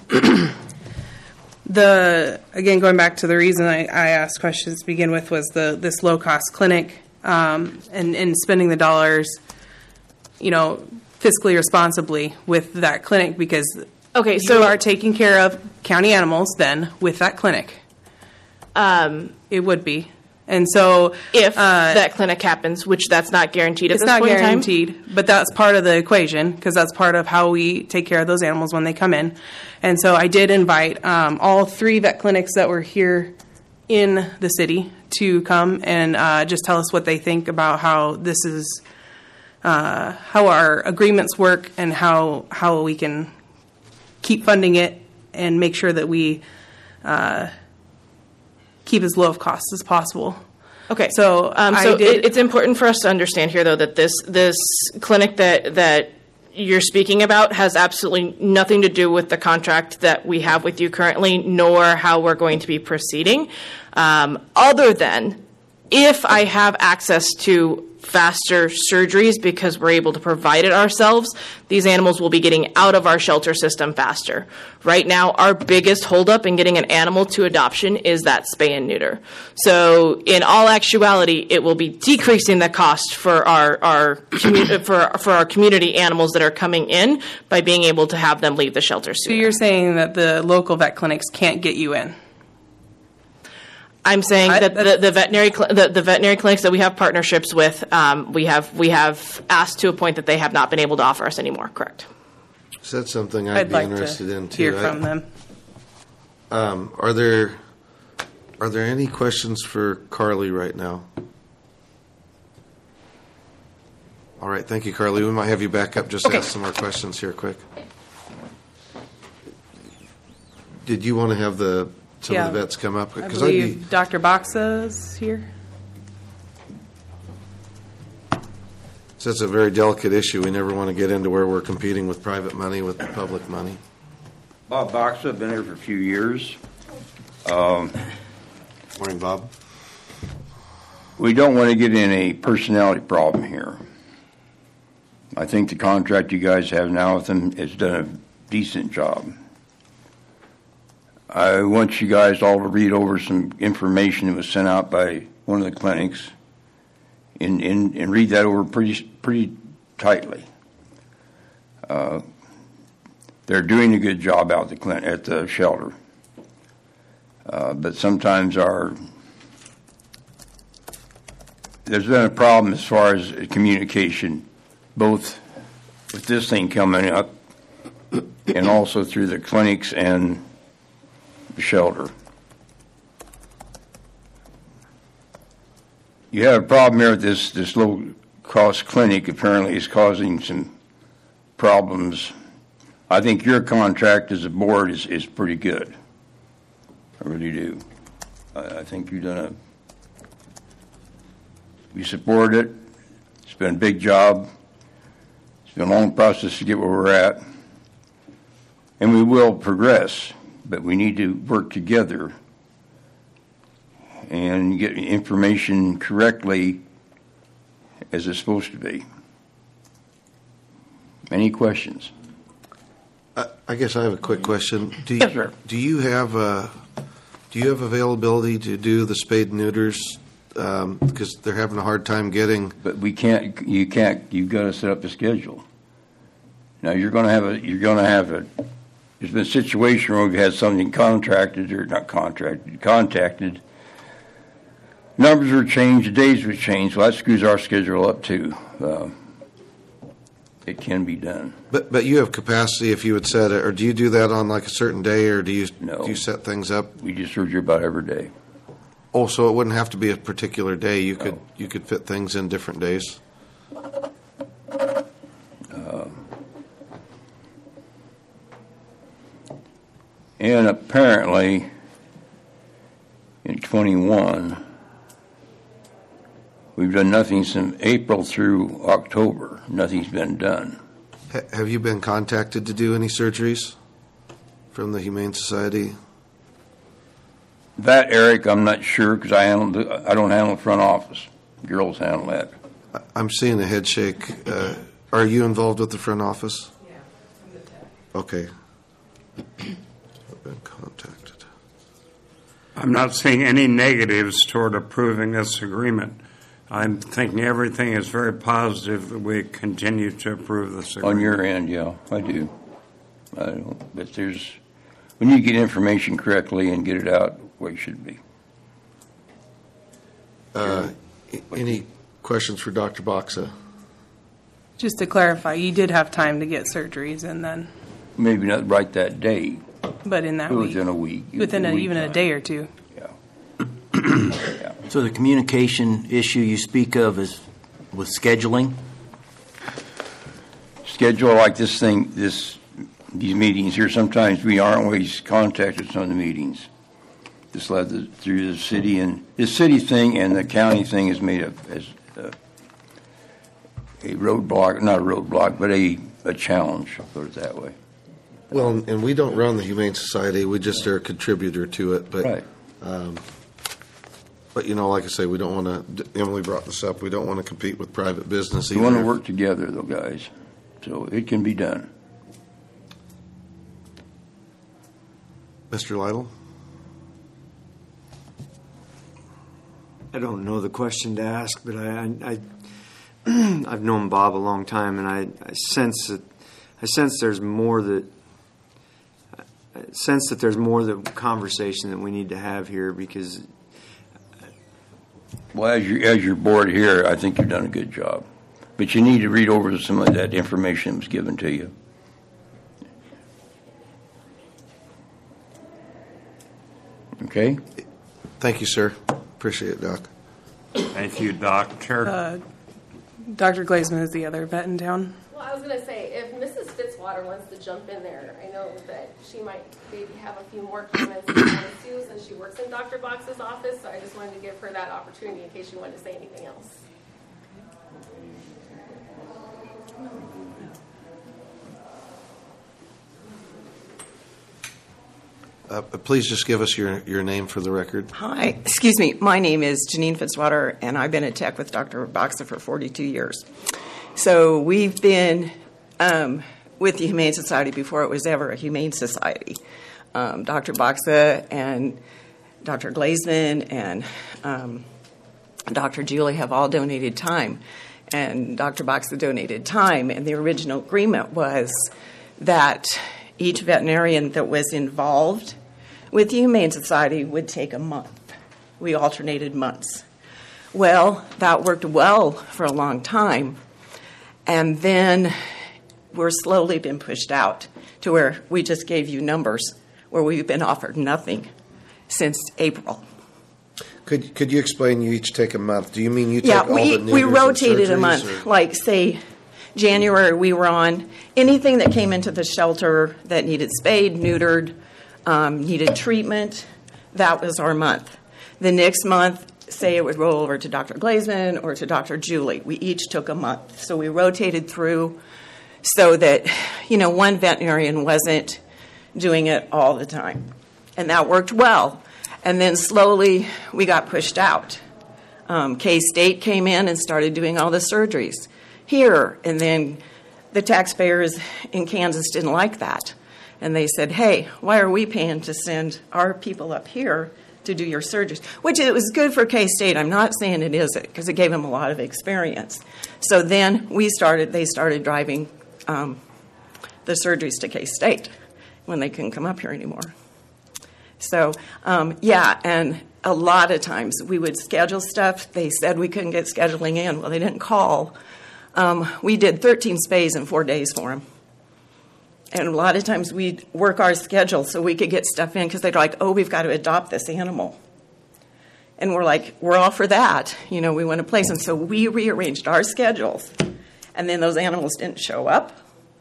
the again, going back to the reason I, I asked questions to begin with was the this low-cost clinic um, and, and spending the dollars, you know, fiscally responsibly with that clinic, because okay, so you are taking care of county animals then with that clinic. Um, it would be. And so if uh, that clinic happens, which that's not guaranteed at it's this not point in time. guaranteed, but that's part of the equation, because that's part of how we take care of those animals when they come in. And so I did invite um, all three vet clinics that were here in the city to come and uh, just tell us what they think about how this is, uh, how our agreements work, and how how we can keep funding it and make sure that we uh, keep as low of costs as possible. Okay. So, um, I so did, it, it's important for us to understand here, though, that this this clinic that that you're speaking about has absolutely nothing to do with the contract that we have with you currently, nor how we're going to be proceeding, um, other than if I have access to faster surgeries because we're able to provide it ourselves, these animals will be getting out of our shelter system faster. Right now, our biggest holdup in getting an animal to adoption is that spay and neuter. So in all actuality, it will be decreasing the cost for our, our commu- for, for our community animals that are coming in by being able to have them leave the shelter So sooner. you're saying that the local vet clinics can't get you in? I'm saying I- that the, the veterinary cl- the, the veterinary clinics that we have partnerships with, um, we have we have asked to a point that they have not been able to offer us anymore. Correct. Is that something I'd, I'd be like interested to in too? hear I- from them. Um, are there are there any questions for Carly right now? All right, thank you, Carly. We might have you back up just to Okay. ask some more questions here, quick. Did you want to have the some Yeah. of the vets come up? I 'Cause I'd be- believe Doctor Boxa's here. So it's a very delicate issue. We never want to get into where we're competing with private money with the public money. Bob Boxa, I've been here for a few years. Um, Morning, Bob. We don't want to get in a personality problem here. I think the contract you guys have now with them has done a decent job. I want you guys all to read over some information that was sent out by one of the clinics and, and, and read that over pretty pretty tightly. Uh, they're doing a good job out at the clinic, at the shelter, uh, but sometimes our there's been a problem as far as communication, both with this thing coming up and also through the clinics and the shelter. You have a problem here with this, this low-cost clinic apparently is causing some problems. I think your contract as a board is, is pretty good. I really do. I, I think you've done a, we support it. It's been a big job. It's been a long process to get where we're at. And we will progress, but we need to work together and get information correctly as it's supposed to be. Any questions? I, I guess I have a quick question. Do you, Yes, sir. Do you have uh, do you have availability to do the spade and neuters? Um, because they're having a hard time getting. But we can't. You can't. You've got to set up a schedule. Now you're going to have a. You're going to have a. There's been a situation where we've had something contracted or not contracted, contacted. Numbers were changed, the days were changed, so that screws our schedule up too. Uh, it can be done. But but you have capacity if you would set it, or do you do that on like a certain day, or do you No. do you set things up? We just surgery about every day. Oh, so it wouldn't have to be a particular day. You could you could fit things in different days. Uh, and apparently, in twenty-one, we've done nothing since April through October. Nothing's been done. Ha- have you been contacted to do any surgeries from the Humane Society? That, Eric, I'm not sure because I handle the, I don't handle the front office. Girls handle that. I- I'm seeing a head shake. Uh, are you involved with the front office? Yeah, I'm the tech. Okay. I've been contacted. I'm not seeing any negatives toward approving this agreement. I'm thinking everything is very positive that we continue to approve this agreement. On your end, yeah, I do. I don't, but there's, we need to get information correctly and get it out where it should be. Uh, a- any questions for Doctor Boxa? Just to clarify, you did have time to get surgeries and then, Maybe not right that day, but in that but week, within a week. within a, week even a time. day or two. So the communication issue you speak of is with scheduling? Schedule like this thing, this, these meetings here, sometimes we aren't always contacted some of the meetings. This led the- through the city, and the city thing and the county thing is made up as uh, a roadblock, not a roadblock, but a a challenge, I'll put it that way. Well, and we don't run the Humane Society, we just are a contributor to it, but. Right. um, But, you know, like I say, we don't want to, Emily brought this up, we don't want to compete with private business either. We want to work together, though, guys, so it can be done. Mister Lytle? I don't know the question to ask, but I, I, I I've known Bob a long time, and I, I sense that I sense there's more that I sense that there's more that conversation that we need to have here because. Well, as your, as your board here, I think you've done a good job. But you need to read over some of that information that was given to you. Okay? Thank you, sir. Appreciate it, Doc. Thank you, Doctor. Uh, Doctor Glazeman is the other vet in town. Well, I was going to say, if Missus Fitzwater wants to jump in there, I know that she might maybe have a few more comments than Sue, since she works in Doctor Box's office, so I just wanted to give her that opportunity in case she wanted to say anything else. Uh, Please just give us your, your name for the record. Hi, excuse me. My name is Janine Fitzwater, and I've been a tech with Doctor Boxa for forty-two years. So we've been um, with the Humane Society before it was ever a Humane Society. Um, Doctor Boxa and Doctor Glazeman and um, Doctor Julie have all donated time, and Doctor Boxa donated time, and the original agreement was that each veterinarian that was involved with the Humane Society would take a month. We alternated months. Well, that worked well for a long time, and then we're slowly been pushed out to where we just gave you numbers where we've been offered nothing since April. Could could you explain, you each take a month? Do you mean you take Yeah, all we, the we neuters and rotated a surgeries, month. or- Like, say, January, we were on anything that came into the shelter that needed spayed, neutered, um, needed treatment. That was our month. The next month, say it would roll over to Doctor Glazeman or to Doctor Julie. We each took a month. So we rotated through so that, you know, one veterinarian wasn't doing it all the time. And that worked well. And then slowly we got pushed out. Um, K-State came in and started doing all the surgeries here. And then the taxpayers in Kansas didn't like that. And they said, hey, why are we paying to send our people up here to do your surgeries? Which it was good for K-State. I'm not saying it isn't, because it gave them a lot of experience. So then we started, they started driving um, the surgeries to K-State when they couldn't come up here anymore. So, um, yeah, and a lot of times we would schedule stuff. They said we couldn't get scheduling in. Well, they didn't call. Um, we did thirteen spays in four days for them. And a lot of times we'd work our schedule so we could get stuff in because they're like, oh, we've got to adopt this animal. And we're like, we're all for that. You know, we want to place them. So we rearranged our schedules. And then those animals didn't show up.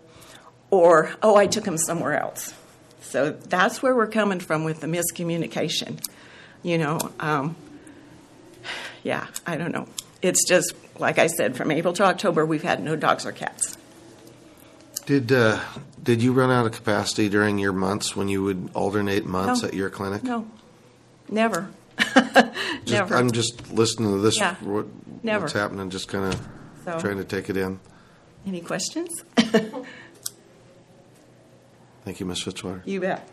Or, oh, I took them somewhere else. So that's where we're coming from with the miscommunication. You know, um, yeah, I don't know. It's just, like I said, from April to October, we've had no dogs or cats. Did uh, did you run out of capacity during your months when you would alternate months No. at your clinic? No, never. Just- never. I'm just listening to this, Yeah, what, never. what's happening, just kind of So- trying to take it in. Any questions? Thank you, Miz Fitzwater. You bet.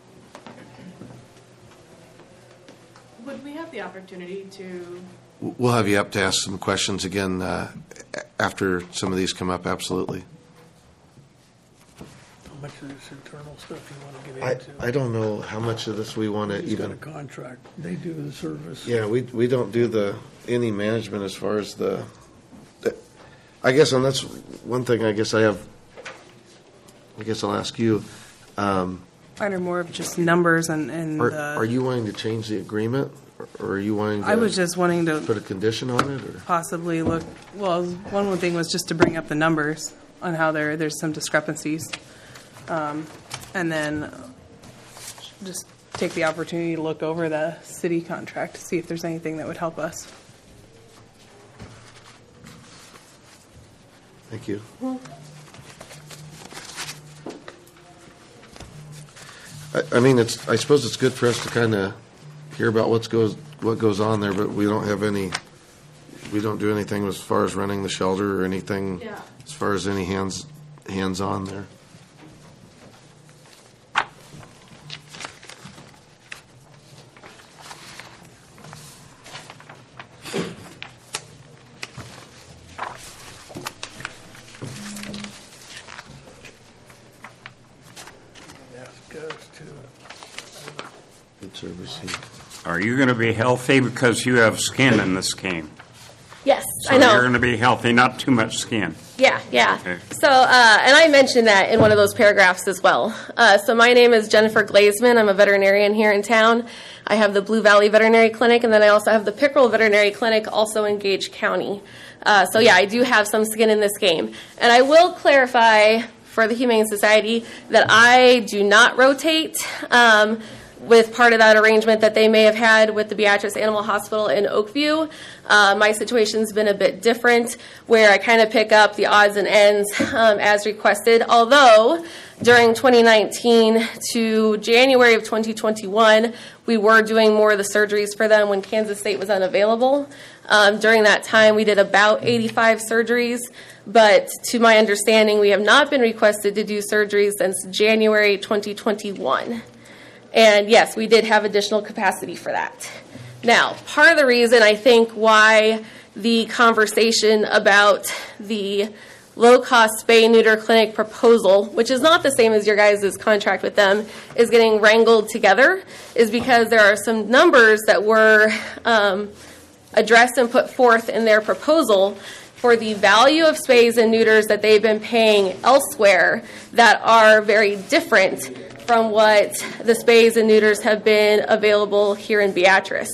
Would we have the opportunity to? We'll have you up to ask some questions again uh, a- after some of these come up, absolutely. How much of this internal stuff you want to get I, into? I don't know how much of this we want to He's got a even, contract. They do the service. yeah, we, we don't do the, any management as far as the, the- I guess, and that's one thing I guess I have, I guess I'll ask you, um, Mine are more of just numbers and, and are, the, are you wanting to change the agreement? Or- Or are you wanting to? I was just wanting to Put a condition on it, or? possibly look, well, one thing was just to bring up the numbers on how there, there's some discrepancies. Um, and then just take the opportunity to look over the city contract, to see if there's anything that would help us. Thank you. I, I mean, it's, I suppose it's good for us to kind of hear about what's goes, what goes on there, but we don't have any, we don't do anything as far as running the shelter or anything Yeah. as far as any hands, hands-on there. Good service. Are you going to be healthy because you have skin in this game? Yes, So I know. you're going to be healthy, not too much skin. Yeah, yeah. Okay. So, uh, and I mentioned that in one of those paragraphs as well. Uh, so my name is Jennifer Glazman. I'm a veterinarian here in town. I have the Blue Valley Veterinary Clinic, and then I also have the Pickerel Veterinary Clinic, also in Gage County. Uh, so yeah, I do have some skin in this game. And I will clarify for the Humane Society that I do not rotate um, with part of that arrangement that they may have had with the Beatrice Animal Hospital in Oakview. Uh, my situation's been a bit different, where I kind of pick up the odds and ends um, as requested, although during twenty nineteen to January of twenty twenty-one, we were doing more of the surgeries for them when Kansas State was unavailable. Um, during that time, we did about eighty-five surgeries, but to my understanding, we have not been requested to do surgeries since January twenty twenty-one. And yes, we did have additional capacity for that. Now, part of the reason I think why the conversation about the low-cost spay-neuter clinic proposal, which is not the same as your guys' contract with them, is getting wrangled together, is because there are some numbers that were um, addressed and put forth in their proposal for the value of spays and neuters that they've been paying elsewhere that are very different from what the spays and neuters have been available here in Beatrice.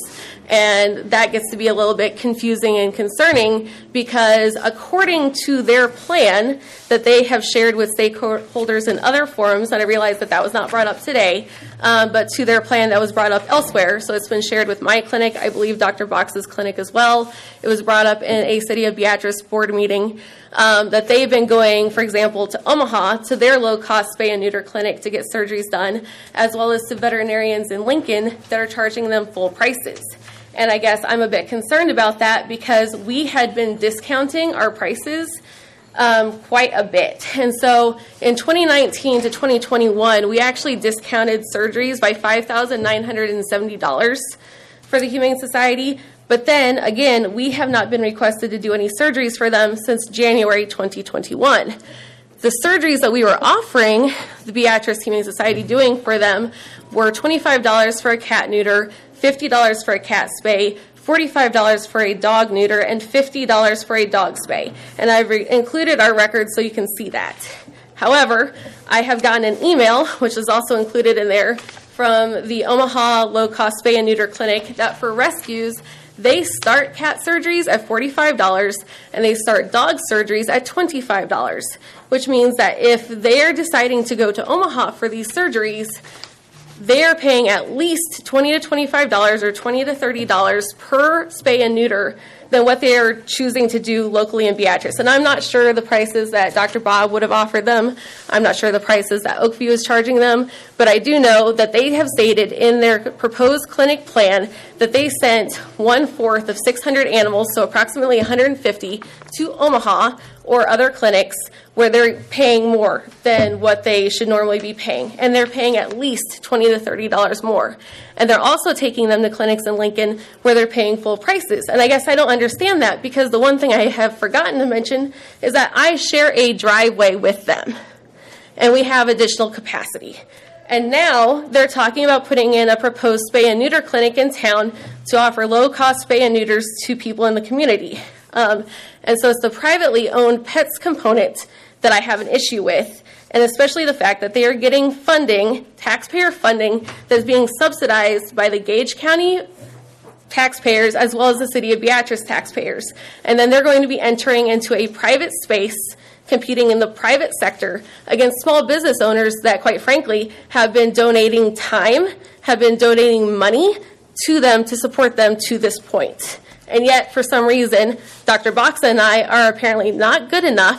And that gets to be a little bit confusing and concerning because according to their plan that they have shared with stakeholders in other forums, and I realize that that was not brought up today, um, but to their plan that was brought up elsewhere. So it's been shared with my clinic, I believe Doctor Box's clinic as well. It was brought up in a City of Beatrice board meeting um, that they've been going, for example, to Omaha, to their low-cost spay and neuter clinic to get surgeries done, as well as to veterinarians in Lincoln that are charging them full prices. And I guess I'm a bit concerned about that because we had been discounting our prices um, quite a bit. And so in twenty nineteen to twenty twenty-one, we actually discounted surgeries by five thousand nine hundred seventy dollars for the Humane Society. But then, again, we have not been requested to do any surgeries for them since January twenty twenty-one. The surgeries that we were offering the Beatrice Humane Society doing for them were twenty-five dollars for a cat neuter, fifty dollars for a cat spay, forty-five dollars for a dog neuter, and fifty dollars for a dog spay. And I've re- included our records so you can see that. However, I have gotten an email, which is also included in there, from the Omaha Low-Cost Spay and Neuter Clinic that for rescues, they start cat surgeries at forty-five dollars and they start dog surgeries at twenty-five dollars, which means that if they're deciding to go to Omaha for these surgeries, they're paying at least twenty to twenty-five dollars or twenty to thirty dollars per spay and neuter than what they're choosing to do locally in Beatrice. And I'm not sure the prices that Doctor Bob would have offered them. I'm not sure the prices that Oakview is charging them. But I do know that they have stated in their proposed clinic plan that they sent one-fourth of six hundred animals, so approximately one hundred fifty, to Omaha or other clinics where they're paying more than what they should normally be paying. And they're paying at least twenty to thirty dollars more. And they're also taking them to clinics in Lincoln where they're paying full prices. And I guess I don't understand that because the one thing I have forgotten to mention is that I share a driveway with them. And we have additional capacity. And now they're talking about putting in a proposed spay and neuter clinic in town to offer low-cost spay and neuters to people in the community. Um, and so it's the privately owned pets component that I have an issue with, and especially the fact that they are getting funding, taxpayer funding, that's being subsidized by the Gage County taxpayers as well as the City of Beatrice taxpayers. And then they're going to be entering into a private space, competing in the private sector against small business owners that, quite frankly, have been donating time, have been donating money to them to support them to this point. And yet, for some reason, Doctor Boxa and I are apparently not good enough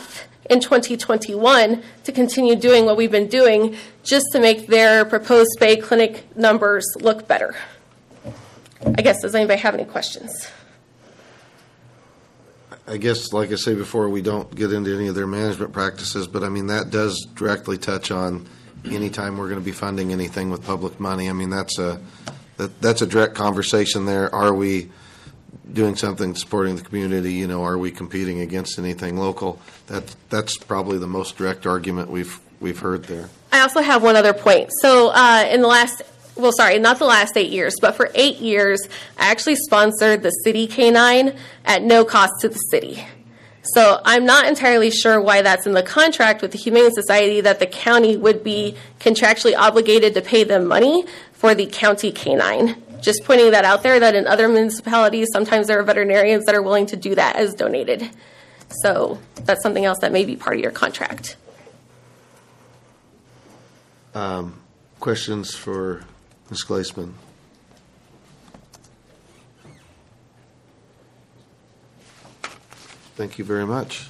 in twenty twenty-one to continue doing what we've been doing just to make their proposed spay clinic numbers look better. I guess, does anybody have any questions? I guess, like I say before, we don't get into any of their management practices, but I mean, that does directly touch on any time we're going to be funding anything with public money. I mean, that's a, that, that's a direct conversation there. Are we doing something supporting the community? You know, are we competing against anything local? That, that's probably the most direct argument we've, we've heard there. I also have one other point. So uh, in the last, well, sorry, not the last eight years, but for eight years, I actually sponsored the city canine at no cost to the city. So I'm not entirely sure why that's in the contract with the Humane Society, that the county would be contractually obligated to pay them money for the county canine. Just pointing that out there, that in other municipalities, sometimes there are veterinarians that are willing to do that as donated. So that's something else that may be part of your contract. Um, questions for Miz Glaseman? Thank you very much.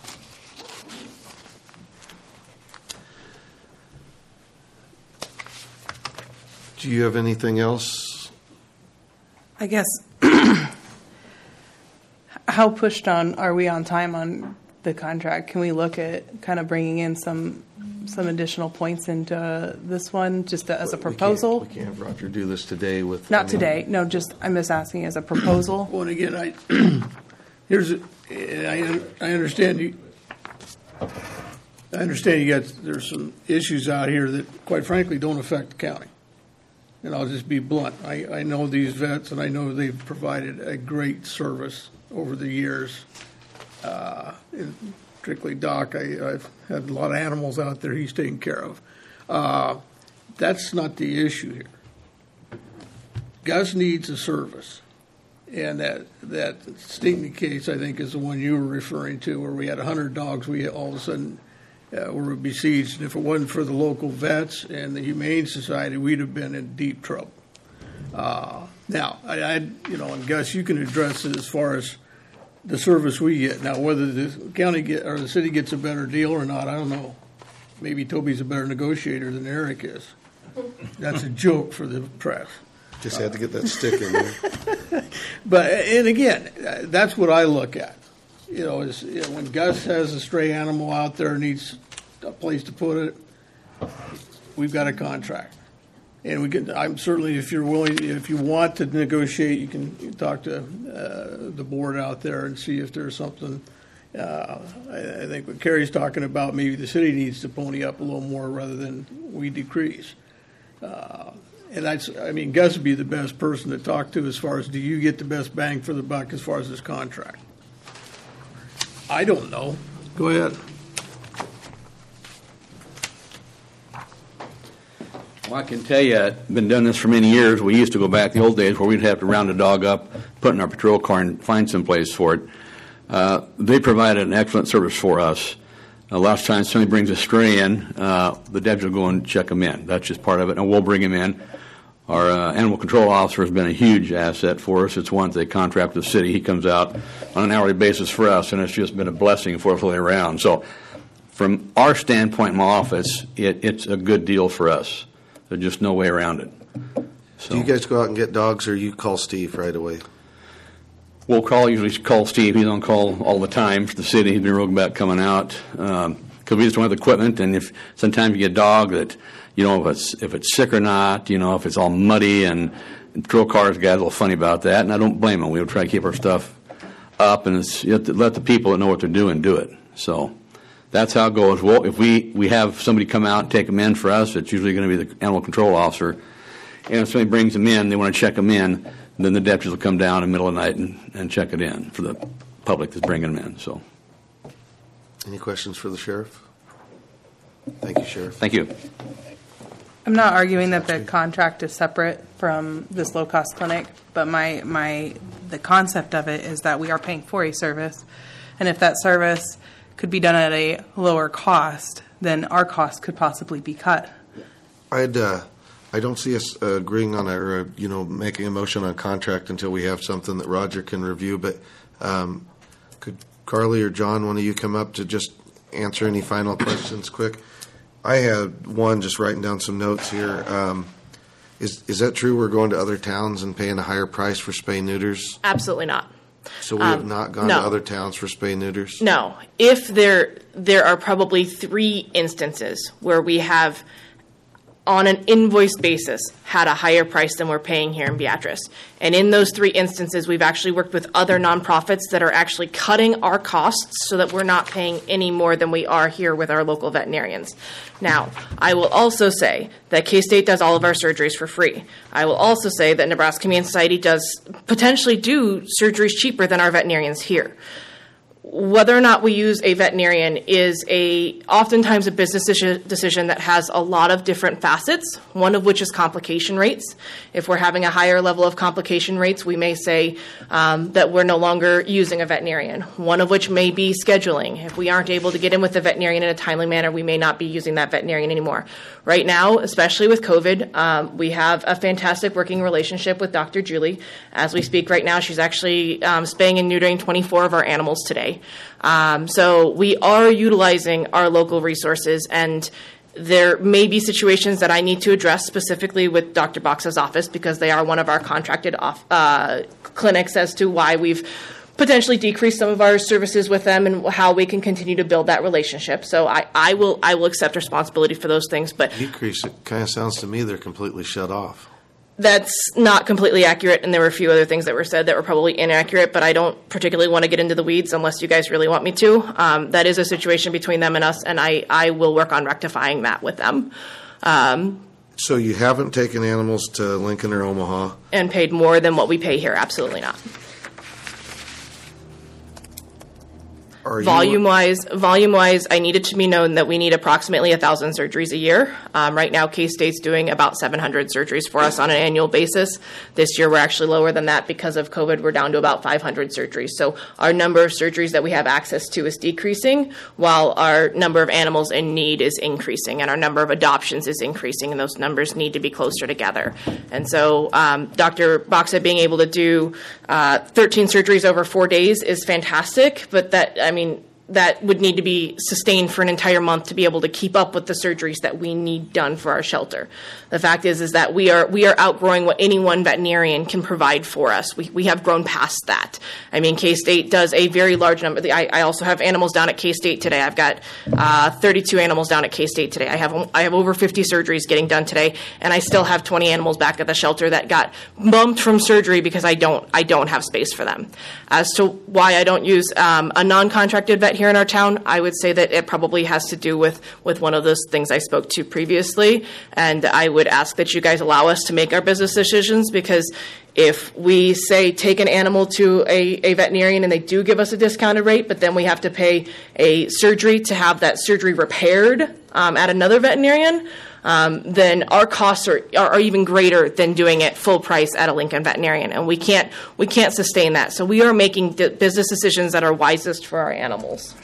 Do you have anything else? I guess, how pushed on are we on time on the contract? Can we look at kind of bringing in some some additional points into this one, just as a proposal? We can't, we can't have Roger do this today with... Not I mean, today, no, just, I'm just asking as a proposal. Well, and again, I, here's, a, I, I understand you, I understand you got, there's some issues out here that, quite frankly, don't affect the county. And I'll just be blunt. I, I know these vets, and I know they've provided a great service over the years. Uh, and particularly Doc, I, I've had a lot of animals out there he's taken care of. Uh, that's not the issue here. Gus needs a service. And that, that Stinkney case, I think, is the one you were referring to, where we had one hundred dogs. We all of a sudden uh, were besieged. And if it wasn't for the local vets and the Humane Society, we'd have been in deep trouble. Uh, now, I, I, you know, and Gus, you can address it as far as the service we get. Now, whether the county get or the city gets a better deal or not, I don't know. Maybe Toby's a better negotiator than Eric is. That's a joke for the press. Just had to get that stick in there. But, and again, that's what I look at. You know, is you know, when Gus has a stray animal out there, needs a place to put it, we've got a contract. And we can, I'm certainly, if you're willing, if you want to negotiate, you can talk to uh, the board out there and see if there's something. Uh, I, I think what Carrie's talking about, maybe the city needs to pony up a little more rather than we decrease. Uh, and that's, I mean, Gus would be the best person to talk to as far as, do you get the best bang for the buck as far as this contract? I don't know. Go ahead. Well, I can tell you, I've been doing this for many years. We used to go back the old days where we'd have to round a dog up, put in our patrol car, and find some place for it. Uh, they provided an excellent service for us. A lot of times somebody brings a stray in, uh, the deputy will go and check them in. That's just part of it, and we'll bring him in. Our uh, animal control officer has been a huge asset for us. It's one that they contract with the city. He comes out on an hourly basis for us, and it's just been a blessing for us all the way around. So from our standpoint in my office, it, it's a good deal for us. There's just no way around it. So Do you guys go out and get dogs, or you call Steve right away? We'll call, usually call Steve. He's on call all the time for the city. He's been real good about coming out. Um, because we just don't have the equipment, and if sometimes you get a dog that, you know, if it's if it's sick or not, you know, if it's all muddy, and patrol cars got a little funny about that, and I don't blame them. We'll try to keep our stuff up, and it's, you have to let the people that know what they're doing do it. So that's how it goes. Well, if we, we have somebody come out and take them in for us, it's usually going to be the animal control officer. And if somebody brings them in, they want to check them in, then the deputies will come down in the middle of the night and, and check it in for the public that's bringing them in. So, any questions for the sheriff? Thank you, Sheriff. Thank you. I'm not arguing that the contract is separate from this low-cost clinic, but my, my, the concept of it is that we are paying for a service, and if that service could be done at a lower cost, then our cost could possibly be cut. I'd, uh, I don't see us uh, agreeing on a, or, uh, you know, making a motion on contract until we have something that Roger can review, but um, could Carly or John, one of you, come up to just answer any final questions quick. I had one, just writing down some notes here. Um, is is that true? We're going to other towns and paying a higher price for spay neuters? Absolutely not. So we have Um, not gone no. to other towns for spay neuters? No. If there there are probably three instances where we have, on an invoice basis, had a higher price than we're paying here in Beatrice. And in those three instances, we've actually worked with other nonprofits that are actually cutting our costs so that we're not paying any more than we are here with our local veterinarians. Now, I will also say that K-State does all of our surgeries for free. I will also say that Nebraska Humane Society does potentially do surgeries cheaper than our veterinarians here. Whether or not we use a veterinarian is a oftentimes a business deci- decision that has a lot of different facets, one of which is complication rates. If we're having a higher level of complication rates, we may say um, that we're no longer using a veterinarian, one of which may be scheduling. If we aren't able to get in with the veterinarian in a timely manner, we may not be using that veterinarian anymore. Right now, especially with COVID, um, we have a fantastic working relationship with Doctor Julie. As we speak right now, she's actually um, spaying and neutering twenty-four of our animals today. Um, so we are utilizing our local resources, and there may be situations that I need to address specifically with Doctor Box's office because they are one of our contracted off, uh, clinics as to why we've potentially decreased some of our services with them and how we can continue to build that relationship. So I, I will I will accept responsibility for those things, but Decrease, it kind of sounds to me they're completely shut off. that's not completely accurate, and there were a few other things that were said that were probably inaccurate, but I don't particularly want to get into the weeds unless you guys really want me to. Um, that is a situation between them and us, and I, I will work on rectifying that with them. Um, So you haven't taken animals to Lincoln or Omaha? and paid more than what we pay here, absolutely not. Are you- Volume-wise, volume-wise, I need it to be known that we need approximately one thousand surgeries a year. Um, right now, K-State's doing about seven hundred surgeries for us on an annual basis. This year, we're actually lower than that because of COVID. We're down to about five hundred surgeries. So our number of surgeries that we have access to is decreasing, while our number of animals in need is increasing, and our number of adoptions is increasing, and those numbers need to be closer together. And so um, Doctor Boxa being able to do uh, thirteen surgeries over four days is fantastic, but that, I mean, that would need to be sustained for an entire month to be able to keep up with the surgeries that we need done for our shelter. The fact is, is that we are we are outgrowing what any one veterinarian can provide for us. We we have grown past that. I mean, K-State does a very large number. I, I also have animals down at K-State today. I've got uh, thirty-two animals down at K-State today. I have I have over fifty surgeries getting done today, and I still have twenty animals back at the shelter that got bumped from surgery because I don't I don't have space for them. As to why I don't use um, a non-contracted vet here in our town, I would say that it probably has to do with, with one of those things I spoke to previously, and I would ask that you guys allow us to make our business decisions, because if we say take an animal to a, a veterinarian and they do give us a discounted rate, but then we have to pay a surgery to have that surgery repaired um, at another veterinarian, Um, then our costs are, are, are even greater than doing it full price at a Lincoln veterinarian, and we can't we can't sustain that. So we are making d- business decisions that are wisest for our animals.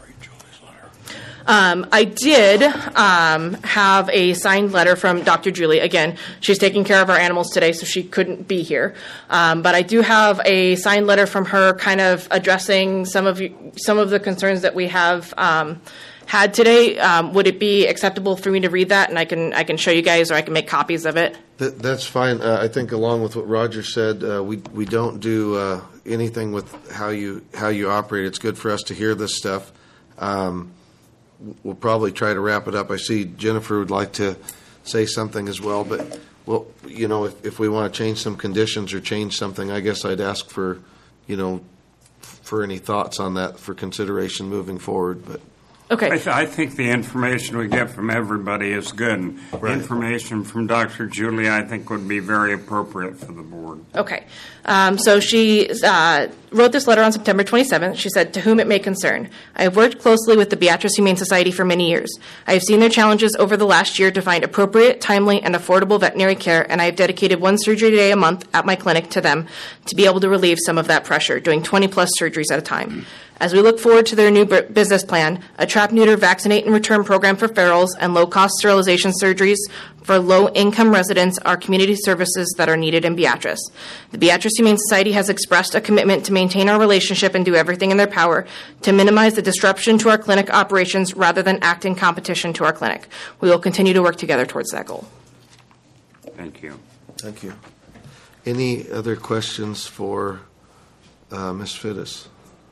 Um, I did um, have a signed letter from Doctor Julie. Again, she's taking care of our animals today, so she couldn't be here. Um, but I do have a signed letter from her, kind of addressing some of you, some of the concerns that we have Um, had today. Um, would it be acceptable for me to read that, and I can I can show you guys, or I can make copies of it? That, that's fine. Uh, I think along with what Roger said, uh, we we don't do uh, anything with how you how you operate. It's good for us to hear this stuff. Um, we'll probably try to wrap it up. I see Jennifer would like to say something as well, but well, you know, if if we want to change some conditions or change something, I guess I'd ask for, you know, for any thoughts on that for consideration moving forward. But. Okay. I, th- I think the information we get from everybody is good. And Right. Information from Doctor Julie, I think, would be very appropriate for the board. Okay. Um, so she uh, wrote this letter on September twenty-seventh. She said, "To whom it may concern, I have worked closely with the Beatrice Humane Society for many years. I have seen their challenges over the last year to find appropriate, timely, and affordable veterinary care, and I have dedicated one surgery day a month at my clinic to them to be able to relieve some of that pressure, doing twenty-plus surgeries at a time. As we look forward to their new b- business plan, a trap, neuter, vaccinate, and return program for ferals, and low-cost sterilization surgeries, for low-income residents are community services that are needed in Beatrice. The Beatrice Humane Society has expressed a commitment to maintain our relationship and do everything in their power to minimize the disruption to our clinic operations rather than act in competition to our clinic. We will continue to work together towards that goal. Thank you. Thank you. Any other questions for uh, Miz Fittis?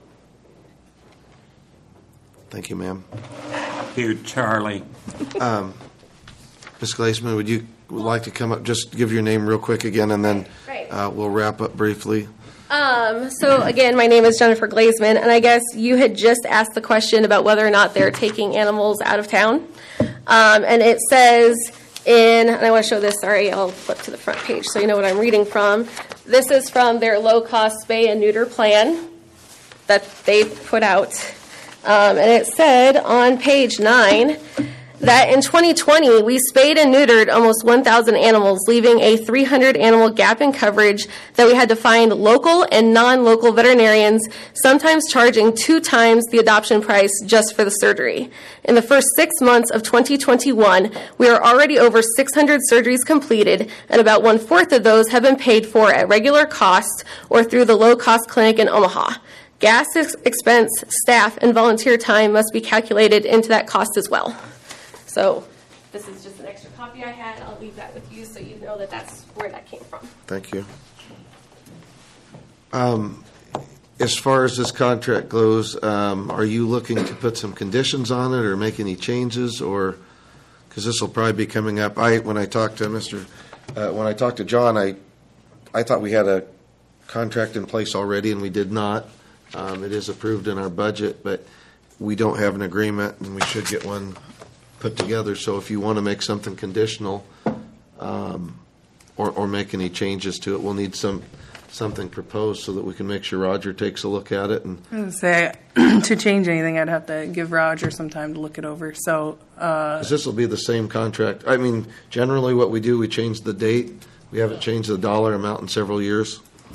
Thank you, ma'am. Thank you, Charlie. Um, Miz Glazeman, would you would like to come up, just give your name real quick again, and then Right. uh, we'll wrap up briefly. Um, so again, my name is Jennifer Glazeman, and I guess you had just asked the question about whether or not they're taking animals out of town. Um, and it says in, and I want to show this, sorry, I'll flip to the front page so you know what I'm reading from. This is from their low-cost spay and neuter plan that they put out. Um, and it said on page nine that in twenty twenty, we spayed and neutered almost one thousand animals, leaving a three hundred animal gap in coverage that we had to find local and non-local veterinarians, sometimes charging two times the adoption price just for the surgery. In the first six months of twenty twenty-one, we are already over six hundred surgeries completed, and about one-fourth of those have been paid for at regular cost or through the low-cost clinic in Omaha. Gas ex- expense, staff, and volunteer time must be calculated into that cost as well. So this is just an extra copy I had. I'll leave that with you so you know that that's where that came from. Thank you. Um, as far as this contract goes, um, are you looking to put some conditions on it or make any changes, or because this will probably be coming up? I when I talked to Mister Uh, when I talked to John, I I thought we had a contract in place already, and we did not. Um, it is approved in our budget, but we don't have an agreement, and we should get one put together. So if you want to make something conditional, um, or, or make any changes to it, we'll need some something proposed so that we can make sure Roger takes a look at it. And I was gonna say, to change anything, I'd have to give Roger some time to look it over. So, uh, 'cause this will be the same contract. I mean, generally what we do, we change the date. We haven't changed the dollar amount in several years.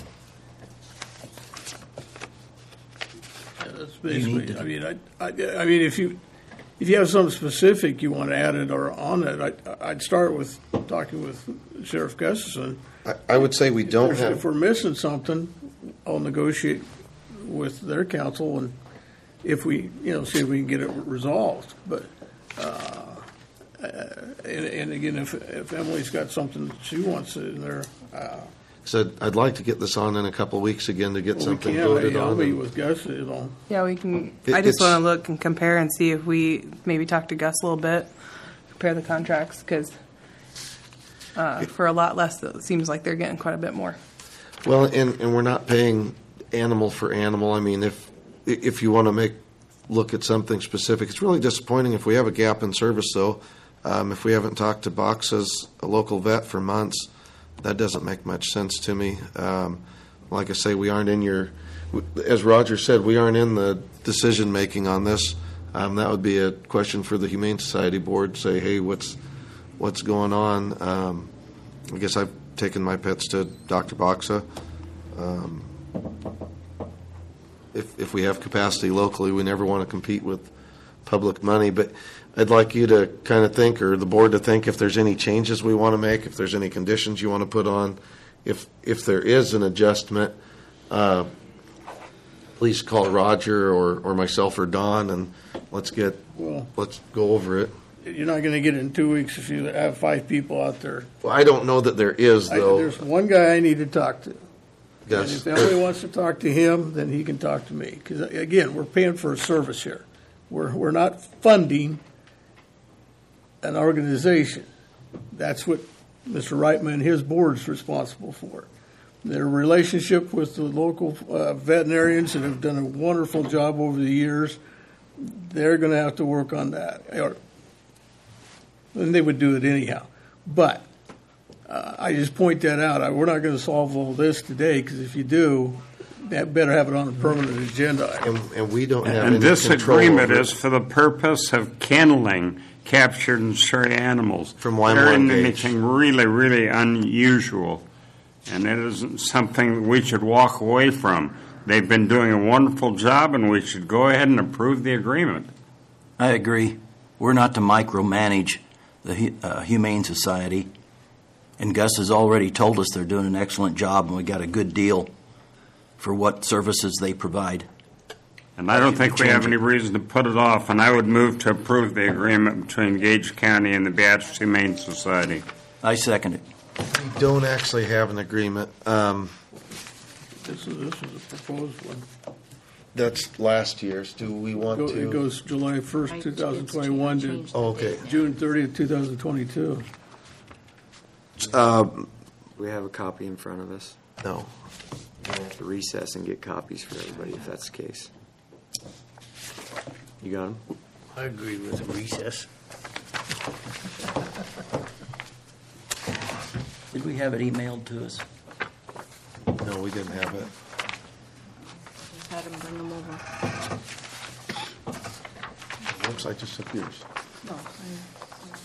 Yeah, that's basically, I mean, I, I, I mean, if you, if you have something specific you want added or on it, I'd, I'd start with talking with Sheriff Gustafson. I, I would say we don't If- have. If we're missing something, I'll negotiate with their counsel, and if we, you know, see if we can get it resolved. But, uh, uh, and, and again, if, if Emily's got something she wants in there, uh, So I'd like to get this on in a couple of weeks again to get well, we something can, voted you know, on. meet and- with Gus, you know. yeah, we can. It- I just it's- want to look and compare and see if we maybe talk to Gus a little bit, compare the contracts, because uh, for a lot less, it seems like they're getting quite a bit more. Well, and, and we're not paying animal for animal. I mean, if, if you want to make, look at something specific, it's really disappointing if we have a gap in service, though. Um, if we haven't talked to Boxes, a local vet, for months, that doesn't make much sense to me. Um, like I say, we aren't in your, as Roger said, we aren't in the decision-making on this. Um, that would be a question for the Humane Society Board, say, hey, what's, what's going on? Um, I guess I've taken my pets to Doctor Boxa. Um, if, if we have capacity locally, we never want to compete with public money, but I'd like you to kind of think, or the board to think, if there's any changes we want to make, if there's any conditions you want to put on, if if there is an adjustment, uh, please call Roger or, or myself or Don, and let's get Well- let's go over it. You're not going to get it in two weeks if you have five people out there. Well, I don't know that there is, I, though. there's one guy I need to talk to. Gus. And if Emily wants to talk to him, then he can talk to me. Because again, we're paying for a service here. We're we're not funding an organization. That's what Mister Reitman and his board's responsible for. Their relationship with the local uh, veterinarians that have done a wonderful job over the years, they're going to have to work on that. Or, and they would do it anyhow. But uh, I just point that out. I, we're not going to solve all this today, because if you do, that better have it on a permanent agenda. And, and we don't have And any this control agreement over is it. for the purpose of kenneling captured and stray animals. From There Wymore isn't Gauge. anything really, really unusual, and it isn't something we should walk away from. They've been doing a wonderful job, and we should go ahead and approve the agreement. I agree. We're not to micromanage the Hu- uh, Humane Society. And Gus has already told us they're doing an excellent job, and we got a good deal for what services they provide. And I don't think we have any reason to put it off, and I would move to approve the agreement between Gage County and the Beatrice Humane Society. I second it. We don't actually have an agreement. Um, This is, this is a proposed one. That's last year's. Do we want Go- to? It goes July first, two thousand twenty-one to Oh, okay. June thirtieth, two thousand twenty-two. Uh, We have a copy in front of us. no. We'll have to recess and get copies for everybody if that's the case. You got them? I agree with recess. Did we have it emailed to us? No, we didn't have it. Just had them bring them over. The website just appears. No, I-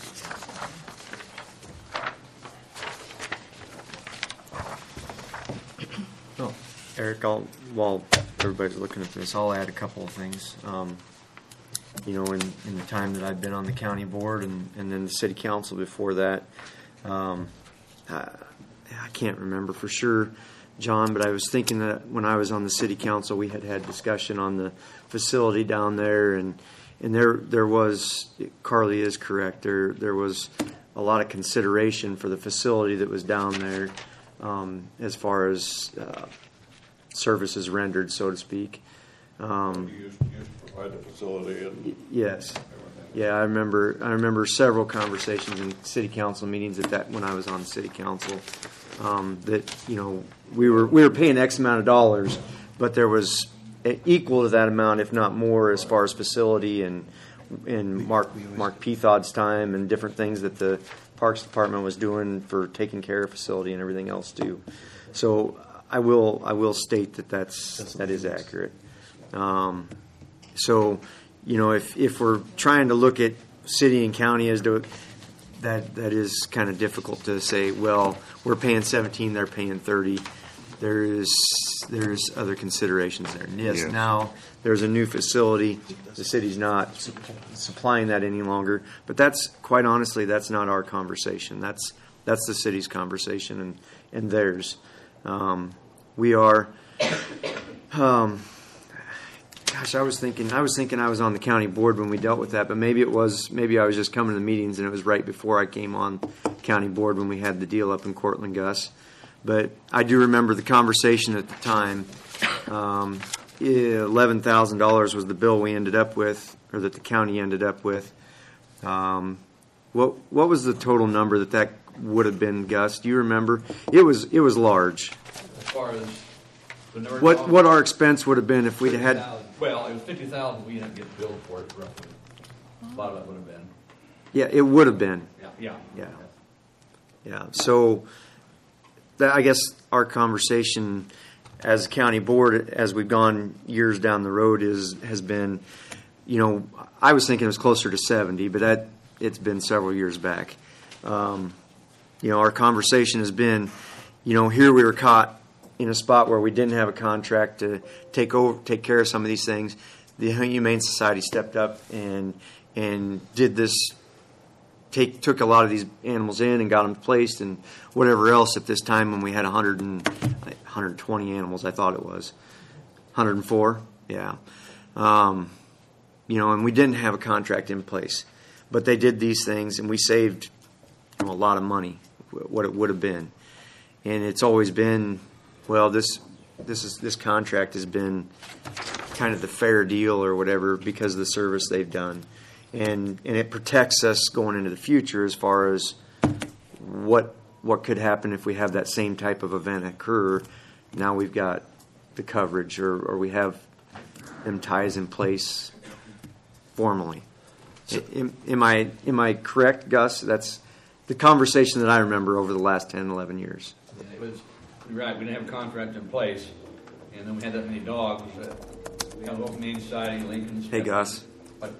Oh, Eric, I'll, while everybody's looking at this, I'll add a couple of things. Um, you know, in, in the time that I've been on the county board and, and then the city council before that, um, I, I can't remember for sure, John, but I was thinking that when I was on the city council, we had had discussion on the facility down there, and and there there was, Carly is correct, there there was a lot of consideration for the facility that was down there, um, as far as uh, services rendered, so to speak. Um, You used, used to provide the facility and. Yes. Yeah, I remember. I remember several conversations in city council meetings at that when I was on city council. Um, that you know we were we were paying X amount of dollars, but there was equal to that amount, if not more, as far as facility and and Mark Mark Pethod's time and different things that the Parks Department was doing for taking care of facility and everything else too. So I will I will state that that's that is accurate. Um, so. You know, if, if we're trying to look at city and county as to, that that is kind of difficult to say, well, we're paying seventeen, they're paying thirty. There's there's other considerations there. And yes, Yeah. now there's a new facility. The city's not su- supplying that any longer. But that's, quite honestly, that's not our conversation. That's that's the city's conversation and, and theirs. Um, we are... Um, Gosh, I was thinking. I was thinking I was on the county board when we dealt with that, but maybe it was. Maybe I was just coming to the meetings, and it was right before I came on county board when we had the deal up in Cortland, Gus. But I do remember the conversation at the time. Um, Eleven thousand dollars was the bill we ended up with, or that the county ended up with. Um, what What was the total number that that would have been, Gus? Do you remember? It was. It was large. As far as the number of What dollars- What our expense would have been if we'd had. Well, it was fifty thousand, we didn't get billed for it roughly. A lot of that would have been. Yeah, it would have been. Yeah, yeah. Yeah. Yeah. So that, I guess our conversation as a county board, as we've gone years down the road, is has been, you know, I was thinking it was closer to seventy, but that it's been several years back. Um, you know, our conversation has been, you know, here we were caught in a spot where we didn't have a contract to take over, take care of some of these things. The Humane Society stepped up and and did this. Take took a lot of these animals in and got them placed and whatever else. At this time, when we had one hundred and one hundred twenty animals, I thought it was one hundred four. Yeah, um, you know, and we didn't have a contract in place, but they did these things, and we saved you know, a lot of money. What it would have been, and it's always been. Well, this this is this contract has been kind of the fair deal or whatever because of the service they've done, and and it protects us going into the future as far as what what could happen if we have that same type of event occur. Now we've got the coverage, or or we have them ties in place formally. Am, am I am I correct, Gus? That's the conversation that I remember over the last ten, eleven years. It was, you're right, we didn't have a contract in place, and then we had that many dogs. Uh, we have Local Humane Society, Lincoln. Hey, Gus. But,